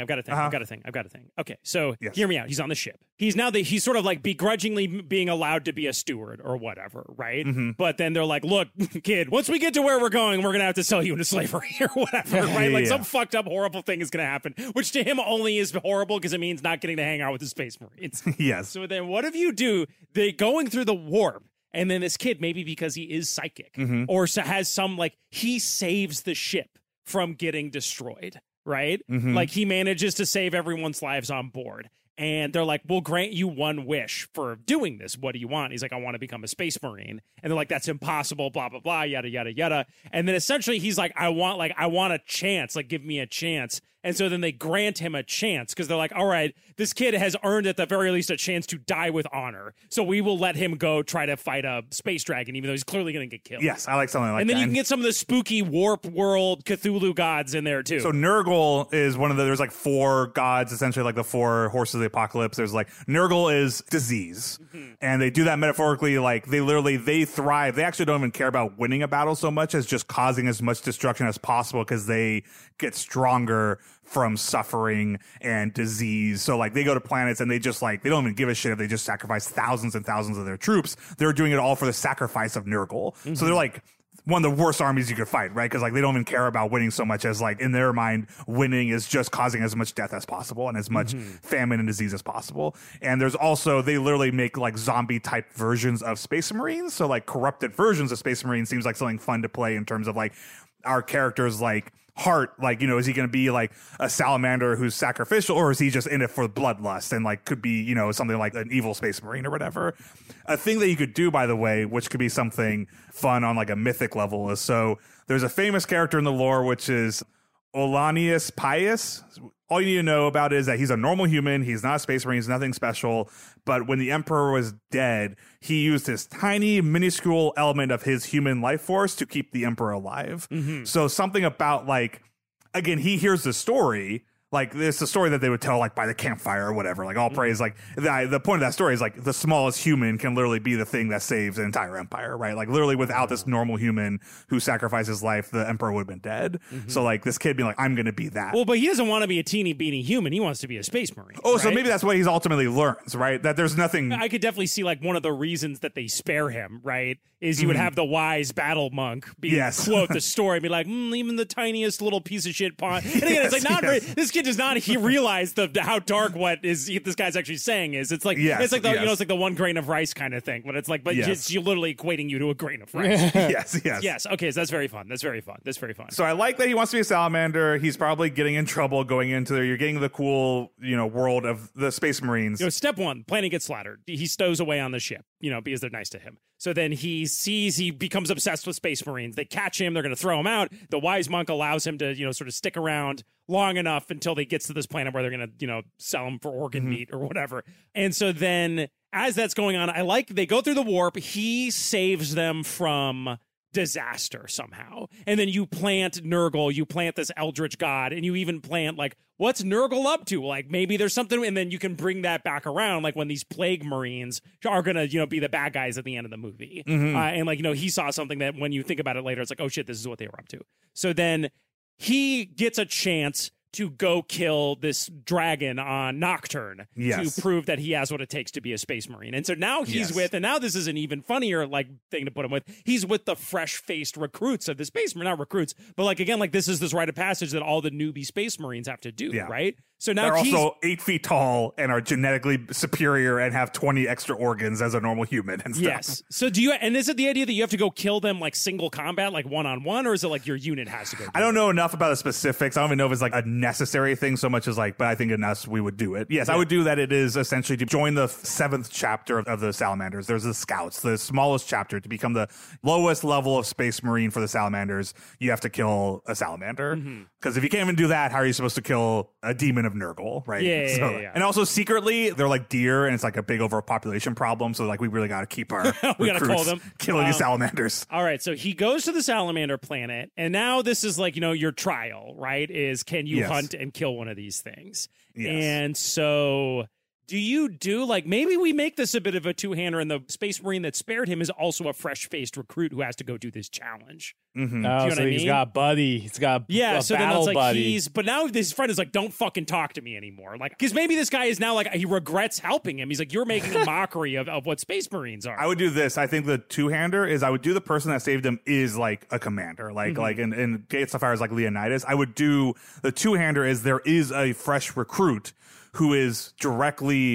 Okay, so hear me out. He's on the ship. He's sort of like begrudgingly being allowed to be a steward or whatever, right? But then they're like, look, kid, once we get to where we're going, we're going to have to sell you into slavery or whatever, right? Like some fucked up, horrible thing is going to happen, which to him only is horrible because it means not getting to hang out with the space marines. Yes. So then what if you do, they going through the warp, And then this kid, maybe because he is psychic or has some, like, he saves the ship from getting destroyed, right? Like, he manages to save everyone's lives on board. And they're like, we'll grant you one wish for doing this. What do you want? He's like, I want to become a space marine. And they're like, that's impossible, blah, blah, blah, yada, yada, yada. And then essentially he's like, I want a chance. Like, give me a chance. And so then they grant him a chance because they're like, all right, this kid has earned at the very least a chance to die with honor. So we will let him go try to fight a space dragon, even though he's clearly going to get killed. Yes, I like something like that. And then you can get some of the spooky warp world Cthulhu gods in there too. So Nurgle is one of there's like 4 gods, essentially like the 4 horses of the apocalypse. There's like, Nurgle is disease. And they do that metaphorically, like they thrive. They actually don't even care about winning a battle so much as just causing as much destruction as possible because they get stronger from suffering and disease. So like they go to planets and they just like, they don't even give a shit if they just sacrifice thousands and thousands of their troops. They're doing it all for the sacrifice of Nurgle. So they're like one of the worst armies you could fight, right? Because like they don't even care about winning so much as like in their mind, winning is just causing as much death as possible and as much famine and disease as possible. And there's also, they literally make like zombie type versions of Space Marines. So like corrupted versions of Space Marines seems like something fun to play in terms of like our characters like heart, like, you know, is he going to be like a salamander who's sacrificial, or is he just in it for bloodlust and like could be, you know, something like an evil space marine or whatever. A thing that you could do, by the way, which could be something fun on like a mythic level, is so there's a famous character in the lore which is Olanius Pius. All you need to know about it is that he's a normal human. He's not a space marine. He's nothing special. But when the emperor was dead, he used this tiny, minuscule element of his human life force to keep the emperor alive. So something about like, again, he hears the story. Like, it's a story that they would tell, like, by the campfire or whatever. Like, all praise, like, the point of that story is, like, the smallest human can literally be the thing that saves an entire empire, right? Like, literally, without this normal human who sacrificed his life, the emperor would have been dead. So, like, this kid being like, I'm going to be that. Well, but he doesn't want to be a teeny-beeny human. He wants to be a space marine. Oh, right? so maybe that's what he's ultimately learns, right? That there's nothing... I could definitely see, like, one of the reasons that they spare him, right, is you would have the wise battle monk quote the story and be like, even the tiniest little piece of shit pawn. And again, it's like, this kid does not realize how dark what is this guy's actually saying is. It's like, it's like the, you know, it's like the one grain of rice kind of thing, but it's like, you're literally equating you to a grain of rice. Yes. Okay, so that's very fun. That's very fun. So I like that he wants to be a salamander. He's probably getting in trouble going into there. You're getting the cool, you know, world of the Space Marines. You know, step 1, planet gets slaughtered. He stows away on the ship, you know, because they're nice to him. So then he becomes obsessed with Space Marines. They catch him. They're going to throw him out. The wise monk allows him to, you know, sort of stick around long enough until they gets to this planet where they're going to, you know, sell him for organ meat or whatever. And so then as that's going on, they go through the warp. He saves them from disaster somehow. And then you plant Nurgle, you plant this eldritch god, and you even plant like, what's Nurgle up to? Like, maybe there's something, and then you can bring that back around, like when these plague marines are gonna, you know, be the bad guys at the end of the movie. And like, you know, he saw something that when you think about it later, it's like, oh shit, this is what they were up to. So then he gets a chance to go kill this dragon on Nocturne to prove that he has what it takes to be a space marine. And so now he's with, and now this is an even funnier like thing to put him with. He's with the fresh-faced recruits of the space marine, not recruits, but like again, like this is this rite of passage that all the newbie space marines have to do, right? So now they're also 8 feet tall and are genetically superior and have 20 extra organs as a normal human and stuff. Yes. So is it the idea that you have to go kill them like single combat, like one-on-one, or is it like your unit has to go? I don't know enough about the specifics. I don't even know if it's like a necessary thing so much as like, but I think in us we would do it. Yes, I would do that. It is essentially to join the 7th chapter of the Salamanders. There's the Scouts, the smallest chapter. To become the lowest level of Space Marine for the Salamanders, you have to kill a salamander. Because if you can't even do that, how are you supposed to kill a demon of Nurgle, right? Yeah. And also secretly, they're like deer, and it's like a big overpopulation problem. So like we really got to keep our we got to call them killing these salamanders. All right, so he goes to the salamander planet, and now this is like, you know, your trial, right? Is can you hunt and kill one of these things? And so do you do like, maybe we make this a bit of a two-hander, and the Space Marine that spared him is also a fresh-faced recruit who has to go do this challenge. Oh, so he's got a buddy. He's got a so battle then it's like buddy. but now his friend is like, don't fucking talk to me anymore. Like, because maybe this guy is now like, he regrets helping him. He's like, you're making a mockery of what Space Marines are. I would do this. I think the two-hander is I would do the person that saved him is like a commander. Like in Gates of Fire is like Leonidas. I would do the two-hander is there is a fresh recruit who is directly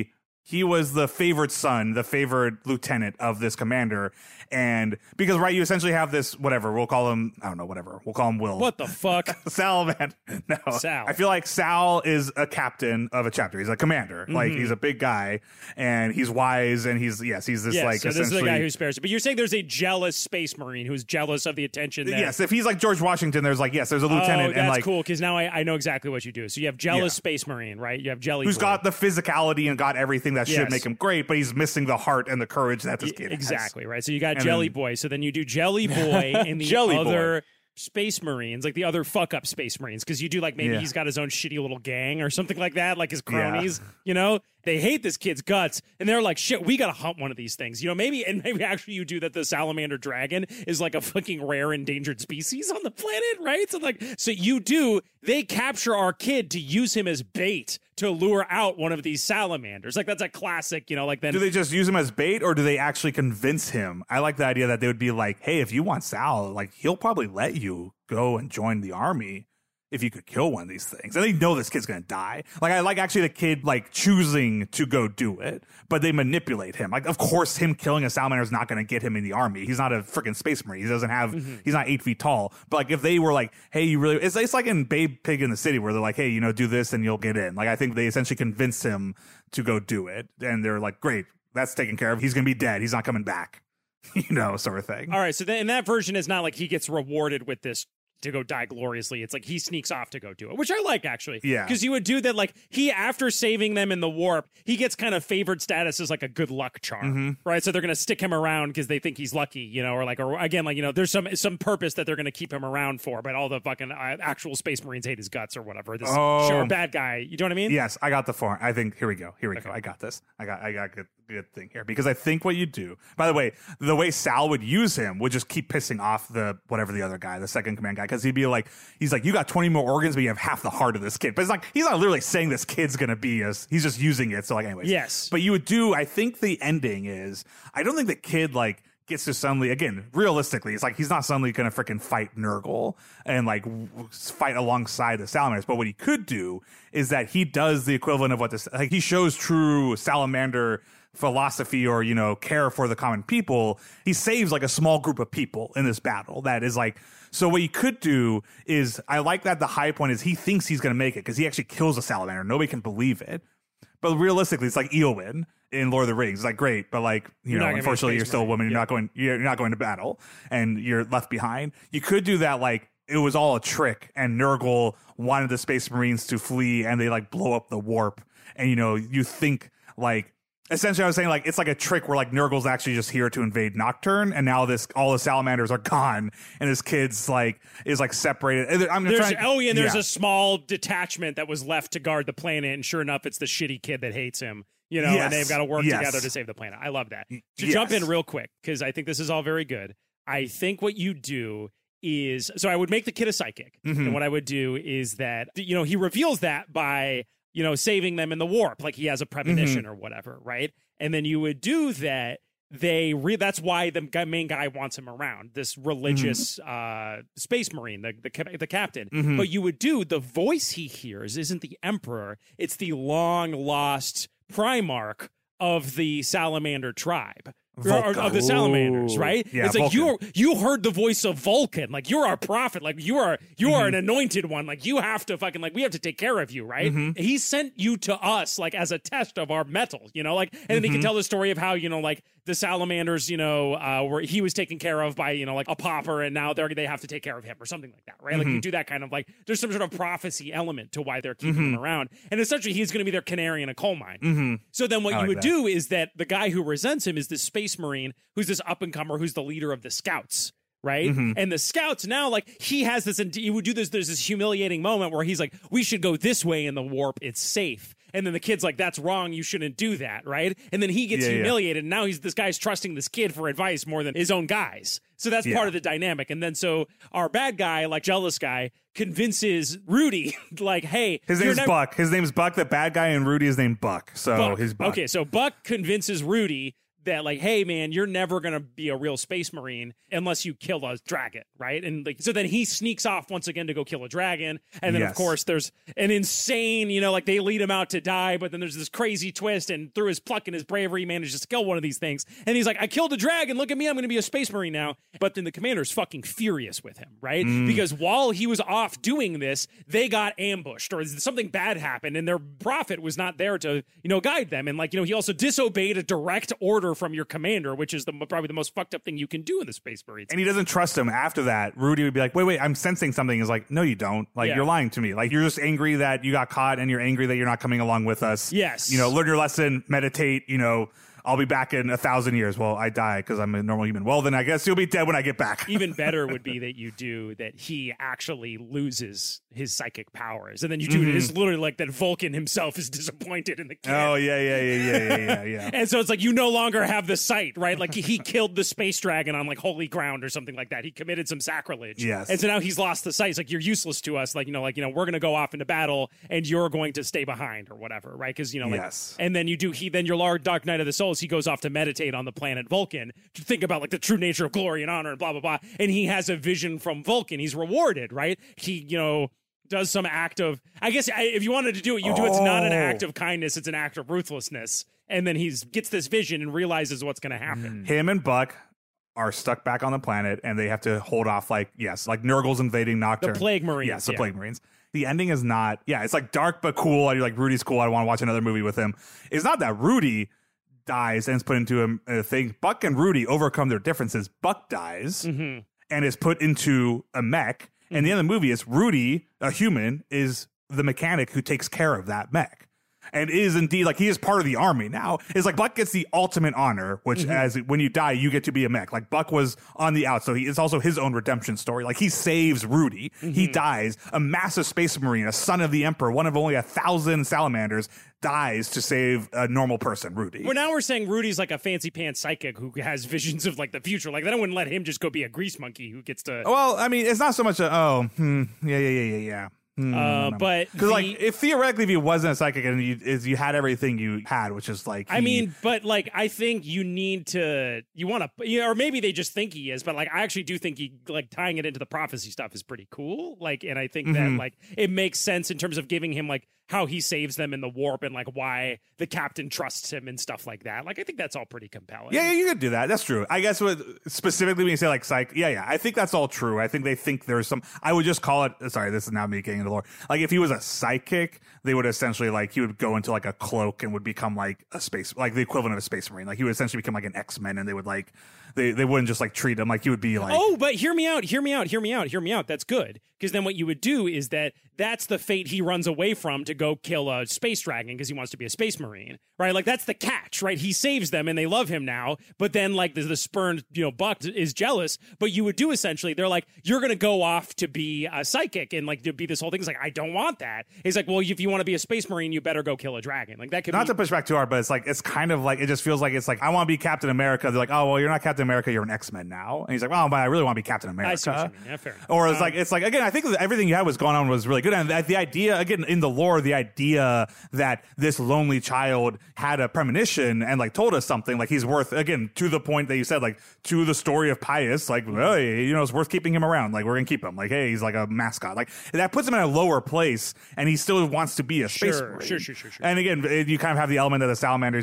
he was the favored son, the favored lieutenant of this commander. And because, right, you essentially have this, whatever, we'll call him, I don't know, whatever. We'll call him Will. What the fuck? Sal, man. No. Sal. I feel like Sal is a captain of a chapter. He's a commander. Like, he's a big guy, and he's wise, and he's this, like, so this is the guy who spares it. But you're saying there's a jealous space marine who's jealous of the attention that... Yes, if he's like George Washington, there's like, there's a lieutenant. That's and like, cool, because now I know exactly what you do. So you have jealous space marine, right? You have Jelly who's Boy. got the physicality and got everything that should make him great, but he's missing the heart and the courage that this kid has. Exactly, right? So you got Jelly Boy. So then you do Jelly Boy and the other space marines, like the other fuck up space marines, because you do like maybe he's got his own shitty little gang or something like that, like his cronies, you know? They hate this kid's guts, and they're like, shit, we gotta hunt one of these things. You know, maybe actually you do that the salamander dragon is like a fucking rare endangered species on the planet, right? So they capture our kid to use him as bait to lure out one of these salamanders. Like, that's a classic, you know, like then... Do they just use him as bait, or do they actually convince him? I like the idea that they would be like, hey, if you want Sal, like, he'll probably let you go and join the army if you could kill one of these things. And they know this kid's gonna die. Like, I like actually the kid, like, choosing to go do it, but they manipulate him. Like, of course, him killing a salamander is not gonna get him in the army. He's not a freaking space marine. He doesn't have, he's not 8 feet tall. But, like, if they were like, hey, you really, it's like in Babe Pig in the City, where they're like, hey, you know, do this and you'll get in. Like, I think they essentially convinced him to go do it. And they're like, great, that's taken care of. He's gonna be dead. He's not coming back. You know, sort of thing. All right, so then in that version, it's not like he gets rewarded with this to go die gloriously. It's like he sneaks off to go do it, which I like, actually. Yeah. Because you would do that, like, he, after saving them in the warp, he gets kind of favored status as like a good luck charm, right? So they're going to stick him around because they think he's lucky, you know, or again, like, you know, there's some purpose that they're going to keep him around for, but all the fucking actual space marines hate his guts or whatever. This sure bad guy, you know what I mean? Yes, I got the form. I think, here we go. I got this. I got good thing here, because I think what you do, by the way Sal would use him would just keep pissing off the other guy, the second command guy, because he'd be like, he's like, you got 20 more organs, but you have half the heart of this kid. But it's like, he's not literally saying this kid's gonna be as, he's just using it. So like, anyways, yes. But you would do, I think the ending is, I don't think the kid like gets to suddenly, again, realistically, it's like he's not suddenly gonna freaking fight Nurgle and like fight alongside the salamanders. But what he could do is that he does the equivalent of what this, like, he shows true salamander philosophy, or, you know, care for the common people. He saves like a small group of people in this battle that is like, so what you could do is, I like that the high point is he thinks he's going to make it because he actually kills a salamander. Nobody can believe it. But realistically, it's like Eowyn in Lord of the Rings. It's like, great, but like, you know, unfortunately you're still a woman. You're not going to battle and you're left behind. You could do that, like, it was all a trick and Nurgle wanted the Space Marines to flee and they like blow up the warp. And, you know, you think like, essentially, I was saying, like, it's like a trick where, like, Nurgle's actually just here to invade Nocturne, and now all the salamanders are gone, and this kid's, like, is, like, separated. There's a small detachment that was left to guard the planet, and sure enough, it's the shitty kid that hates him, you know, and they've got to work together to save the planet. I love that. To jump in real quick, because I think this is all very good, I think what you do is, so I would make the kid a psychic, and what I would do is that, you know, he reveals that by, you know, saving them in the warp, like he has a premonition or whatever, right? And then you would do that. That's why the main guy wants him around, this religious space marine, the captain. But you would do, the voice he hears isn't the Emperor, it's the long lost Primarch of the Salamander tribe. Of the salamanders, right? Yeah, it's like you heard the voice of Vulcan, like you're our prophet, like you are an anointed one, like you have to fucking, like we have to take care of you, right? He sent you to us like as a test of our metal, you know, like, and then he can tell the story of how, you know, like the salamanders, you know, where he was taken care of by, you know, like a pauper, and now they have to take care of him or something like that, right? Like you do that kind of like, there's some sort of prophecy element to why they're keeping him around, and essentially he's going to be their canary in a coal mine. So then what you would do is that the guy who resents him is this space marine who's this up and comer who's the leader of the scouts, right? And the scouts now, like, he has this, and he would do this, there's this humiliating moment where he's like, we should go this way in the warp, it's safe. And then the kid's like, that's wrong, you shouldn't do that, right? And then he gets humiliated, and now this guy's trusting this kid for advice more than his own guys. So that's part of the dynamic. And then so our bad guy, like jealous guy, convinces Rudy, like, hey, his name's Buck. His name's Buck. The bad guy, and Rudy is named Buck. So Buck. he's Buck. Okay, so Buck convinces Rudy that like, hey man, you're never gonna be a real space marine unless you kill a dragon, right? And like, so then he sneaks off once again to go kill a dragon, and then of course there's an insane, like they lead him out to die, but then there's this crazy twist, and through his pluck and his bravery, he manages to kill one of these things, and he's like, I killed a dragon, look at me, I'm gonna be a space marine now. But then the commander's fucking furious with him, right? Because while he was off doing this, they got ambushed, or something bad happened, and their prophet was not there to guide them, and like he also disobeyed a direct order from your commander, which is probably the most fucked up thing you can do in the Space Marines. And he doesn't trust him. After that, Rudy would be like, wait, I'm sensing something. He's like, no, you don't. Like, you're lying to me. Like, you're just angry that you got caught, and you're angry that you're not coming along with us. Yes. Learn your lesson, meditate, I'll be back in 1,000 years. Well, I die because I'm a normal human. Well, then I guess you'll be dead when I get back. Even better would be that he actually loses his psychic powers. And then you do it. It's literally like that Vulcan himself is disappointed in the kid. Oh, yeah. And so it's like you no longer have the sight, right? Like he killed the space dragon on like holy ground or something like that. He committed some sacrilege. Yes. And so now he's lost the sight. It's like, you're useless to us. Like, we're going to go off into battle and you're going to stay behind or whatever, right? Because, yes. And then then your Lord Dark Knight of the Souls, he goes off to meditate on the planet Vulcan to think about like the true nature of glory and honor and blah, blah, blah. And he has a vision from Vulcan. He's rewarded, right? He, does some act of, I guess if you wanted to do it, you do it's not an act of kindness, it's an act of ruthlessness. And then he gets this vision and realizes what's going to happen. Him and Buck are stuck back on the planet, and they have to hold off like Nurgle's invading Nocturne. The Plague Marines. Yes, the Plague Marines. The ending is not, it's like dark but cool. You're like, Rudy's cool. I want to watch another movie with him. It's not that Rudy dies and is put into a thing. Buck and Rudy overcome their differences. Buck dies and is put into a mech. And the end of the movie is Rudy, a human, is the mechanic who takes care of that mech. And is indeed, like, he is part of the army now. It's like Buck gets the ultimate honor, which as when you die, you get to be a mech. Like, Buck was on the out, so it's also his own redemption story. Like, he saves Rudy. He dies. A massive space marine, a son of the emperor, one of only 1,000 salamanders, dies to save a normal person, Rudy. Well, now we're saying Rudy's like a fancy pants psychic who has visions of like the future. Like, they wouldn't let him just go be a grease monkey who gets to. Well, I mean, it's not so much yeah. But because like if theoretically if he wasn't a psychic and you had everything you had, which is like but like I think you want to or maybe they just think he is, but like I actually do think he like tying it into the prophecy stuff is pretty cool. Like, and I think that like it makes sense in terms of giving him like how he saves them in the warp and like why the captain trusts him and stuff like that. Like I think that's all pretty compelling. Yeah, you could do that. That's true. I guess specifically when you say like psych, I think that's all true. I think they think there's some. I would just call it. Sorry, this is now me getting into the lore. Like if he was a psychic, they would essentially like he would go into like a cloak and would become like a space, like the equivalent of a space marine. Like he would essentially become like an X-Men, and they would like they wouldn't just like treat him like he would be like. Oh, but hear me out. That's good, because then what you would do is that's the fate he runs away from to go kill a space dragon because he wants to be a space marine, right? Like that's the catch, right? He saves them and they love him now, but then like the spurned Buck is jealous. But you would do essentially, they're like, you're gonna go off to be a psychic and like to be this whole thing. It's like, I don't want that. He's like, well, if you want to be a space marine, you better go kill a dragon. Like that could not to push back too hard, but it's kind of like it just feels like it's like I want to be Captain America. They're like, oh well, you're not Captain America, you're an X-Men now. And he's like, well, but I really want to be Captain America. I see what you mean. Yeah, fair enough. Or it's like again, I think everything you had was going on was really good, and the idea again in the lore, the idea that this lonely child had a premonition and like told us something, like he's worth, again, to the point that you said, like to the story of Pius, like, well, it's worth keeping him around. Like we're gonna keep him. Like, hey, he's like a mascot. Like that puts him in a lower place, and he still wants to be a space marine. Sure. And again, you kind of have the element of the salamanders,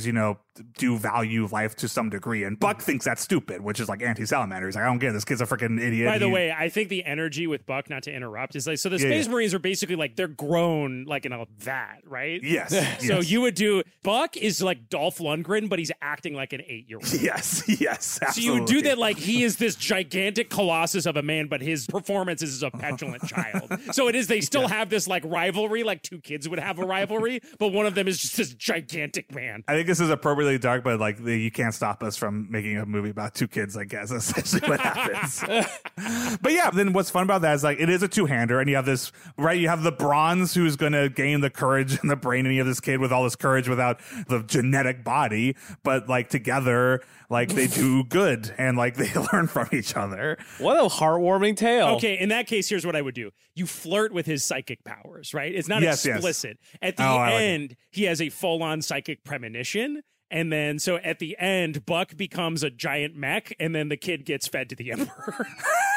do value life to some degree, and Buck thinks that's stupid, which is like anti-salamander. He's like, I don't get it. This kid's a freaking idiot. By the way, I think the energy with Buck, not to interrupt, is like, so the Space Marines are basically like they're grown like in a vat, right? Yes. So you would do Buck is like Dolph Lundgren, but he's acting like an 8-year-old. Yes, absolutely. So you would do that like he is this gigantic colossus of a man, but his performance is a petulant child. So it is, they still have this like rivalry, like two kids would have a rivalry, but one of them is just this gigantic man. I think this is appropriately dark, but like you can't stop us from making a movie about two kids, I guess, essentially what happens. But yeah, then what's fun about that is like it is a two-hander, and you have this, right? You have the bronze who's going to gain the courage and the brain, and you have this kid with all this courage without the genetic body, but like together, like they do good and like they learn from each other. What a heartwarming tale. Okay, in that case, here's what I would do. You flirt with his psychic powers, right? It's not explicit. At the end, he has a full-on psychic premonition. And then, so at the end, Buck becomes a giant mech, and then the kid gets fed to the Emperor.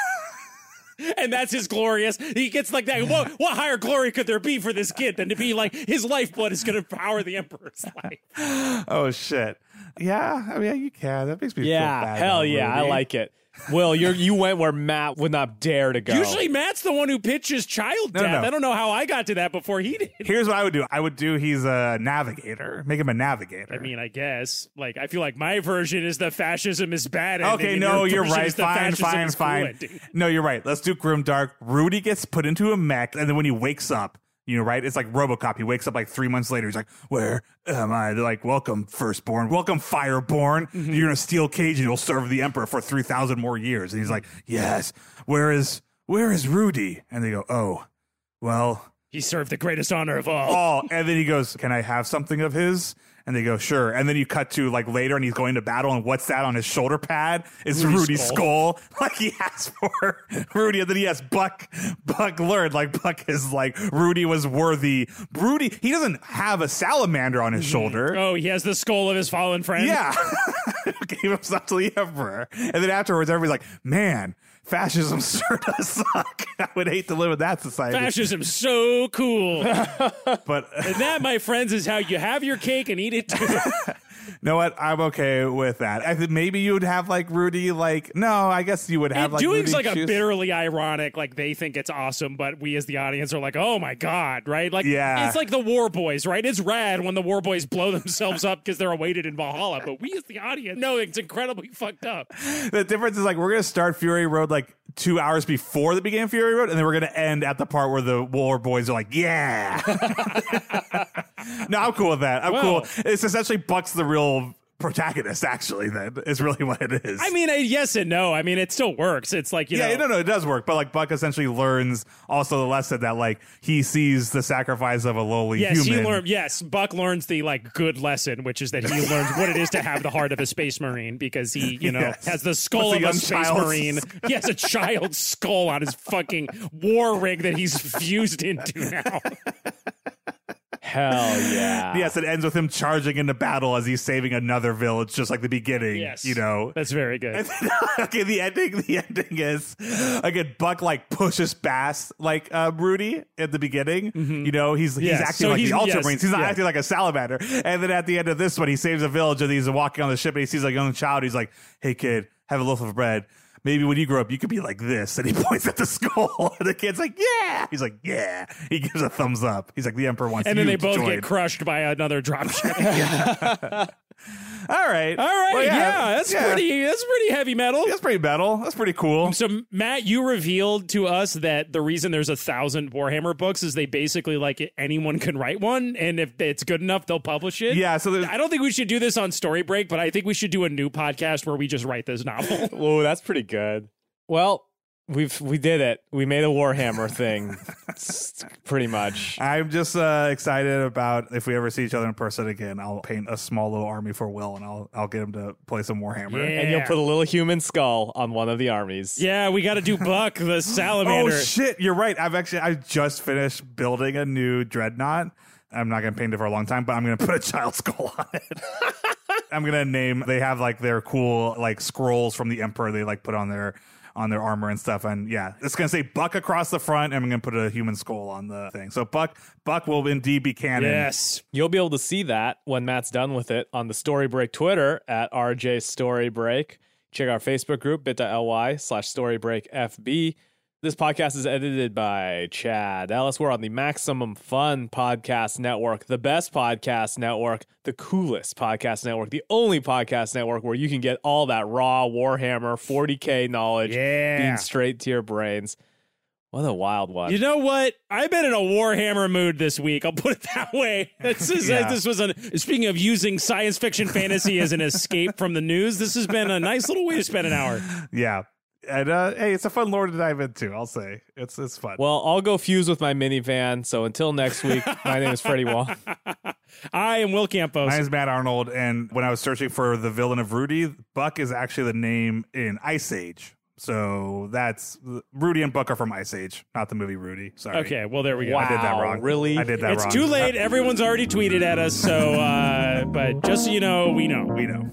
And that's his glorious. He gets like that. What higher glory could there be for this kid than to be like his lifeblood is going to power the Emperor's life? Oh, shit. Yeah, I mean, you can. That makes me feel bad. Hell yeah, I like it. Will, you went where Matt would not dare to go. Usually Matt's the one who pitches child death. No. I don't know how I got to that before he did. Here's what I would do. I would do he's a navigator. Make him a navigator. I mean, I guess. Like, I feel like my version is the fascism is bad ending. Okay, and no, your you're version right. is the fascism is cool ending. No, you're right. Let's do grimdark. Rudy gets put into a mech, and then when he wakes up, right? It's like RoboCop. He wakes up like 3 months later. He's like, "Where am I?" They're like, "Welcome, Firstborn. Welcome, Fireborn. You're in a steel cage, and you'll serve the Emperor for 3,000 more years." And he's like, "Yes. Where is Rudy?" And they go, "Oh, well." He served the greatest honor of all. Oh, and then he goes, "Can I have something of his?" And they go, "Sure." And then you cut to like later, and he's going to battle, and what's that on his shoulder pad? It's Rudy's skull. Like he asked for Rudy, and then he has Buck learned. Like Buck is like, Rudy was worthy. Rudy, he doesn't have a salamander on his shoulder. Oh, he has the skull of his fallen friend. Yeah, gave himself to the Emperor, and then afterwards, everybody's like, "Man, fascism sure does suck. I would hate to live in that society." Fascism's so cool. But And that, my friends, is how you have your cake and eat it too. know what? I'm okay with that. I think maybe you would have like Rudy, like, no, I guess you would have like doing's Rudy like choose. a bitterly ironic, like they think it's awesome, but we as the audience are like, oh my God, right? Like, Yeah. it's like the War Boys, right? It's rad when the War Boys blow themselves up because they're awaited in Valhalla, but we as the audience know it's incredibly fucked up. The difference is like we're gonna start Fury Road like 2 hours before the beginning of Fury Road, and then we're gonna end at the part where the War Boys are like, yeah. No, I'm cool with that. I'm cool. It's essentially Buck's the real protagonist, actually, then is really what it is. I mean, yes and no. I mean, it still works. It's like, you know. No, it does work. But like Buck essentially learns also the lesson that like he sees the sacrifice of a lowly human. Buck learns the like good lesson, which is that he learns what it is to have the heart of a space marine because he, has the skull of a space marine. He has a child's skull on his fucking war rig that he's fused into now. Hell yeah. Yes, it ends with him charging into battle as he's saving another village, just like the beginning. Yes. That's very good. Okay, the ending is again, Buck like pushes past like Rudy at the beginning. Mm-hmm. He's acting like the Ultramarines. He's not acting like a salamander. And then at the end of this one, he saves a village and he's walking on the ship and he sees a young child. He's like, "Hey kid, have a loaf of bread. Maybe when you grow up, you could be like this." And he points at the skull. And the kid's like, "Yeah." He's like, "Yeah." He gives a thumbs up. He's like, "The Emperor wants you to And then they both join." get crushed by another dropship. All right. Well, that's pretty heavy metal. That's pretty metal. That's pretty cool. So, Matt, you revealed to us that the reason there's 1,000 Warhammer books is they basically like anyone can write one, and if it's good enough, they'll publish it. Yeah, so I don't think we should do this on Story Break, but I think we should do a new podcast where we just write this novel. Whoa, that's pretty good. Well, we did it. We made a Warhammer thing, pretty much. I'm just excited about if we ever see each other in person again. I'll paint a small little army for Will, and I'll get him to play some Warhammer. Yeah. And you'll put a little human skull on one of the armies. Yeah, we got to do Buck the salamander. Oh shit, you're right. I just finished building a new dreadnought. I'm not gonna paint it for a long time, but I'm gonna put a child skull on it. I'm gonna name. They have like their cool like scrolls from the Emperor. They like put on their armor and stuff, and yeah, it's gonna say Buck across the front, and I'm gonna put a human skull on the thing. So Buck will indeed be canon. Yes, you'll be able to see that when Matt's done with it on the Story Break Twitter at RJ Story Break. Check our Facebook group bit.ly/storybreakfb. This podcast is edited by Chad Ellis. We're on the Maximum Fun Podcast Network, the best podcast network, the coolest podcast network, the only podcast network where you can get all that raw Warhammer 40K knowledge being straight to your brains. What a wild one. You know what? I've been in a Warhammer mood this week. I'll put it that way. Speaking of using science fiction fantasy as an escape from the news, this has been a nice little way to spend an hour. Yeah. And hey, it's a fun lore to dive into. I'll say it's fun. Well, I'll go fuse with my minivan. So until next week, my name is Freddie Wall. I am Will Campos. My name is Matt Arnold, and when I was searching for the villain of Rudy, Buck is actually the name in Ice Age. So that's Rudy and Book are from Ice Age, not the movie Rudy. Sorry. Okay, well, there we go. Wow, I did that wrong. Really? I did that It's wrong. too late. Everyone's already tweeted at us, so, but just so you know, we know. We know.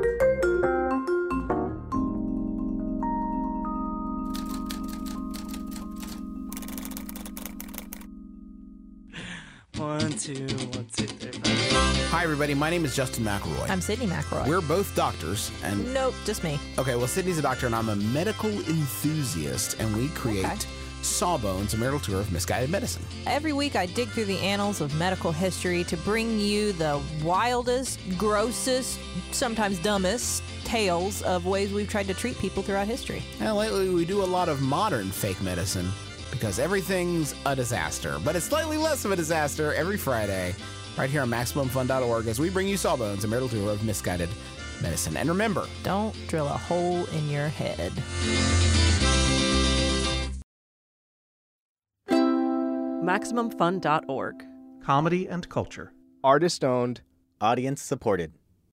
One, two, 3, 4. Hi, everybody. My name is Justin McElroy. I'm Sydney McElroy. We're both doctors, and Nope, just me. okay, well, Sydney's a doctor, and I'm a medical enthusiast, and we create Sawbones, a marital tour of misguided medicine. Every week I dig through the annals of medical history to bring you the wildest, grossest, sometimes dumbest tales of ways we've tried to treat people throughout history. And lately, we do a lot of modern fake medicine because everything's a disaster, but it's slightly less of a disaster every Friday, right here on MaximumFun.org, as we bring you Sawbones, a marital tour of misguided medicine. And remember, Don't drill a hole in your head. MaximumFun.org. Comedy and culture. Artist owned. Audience supported.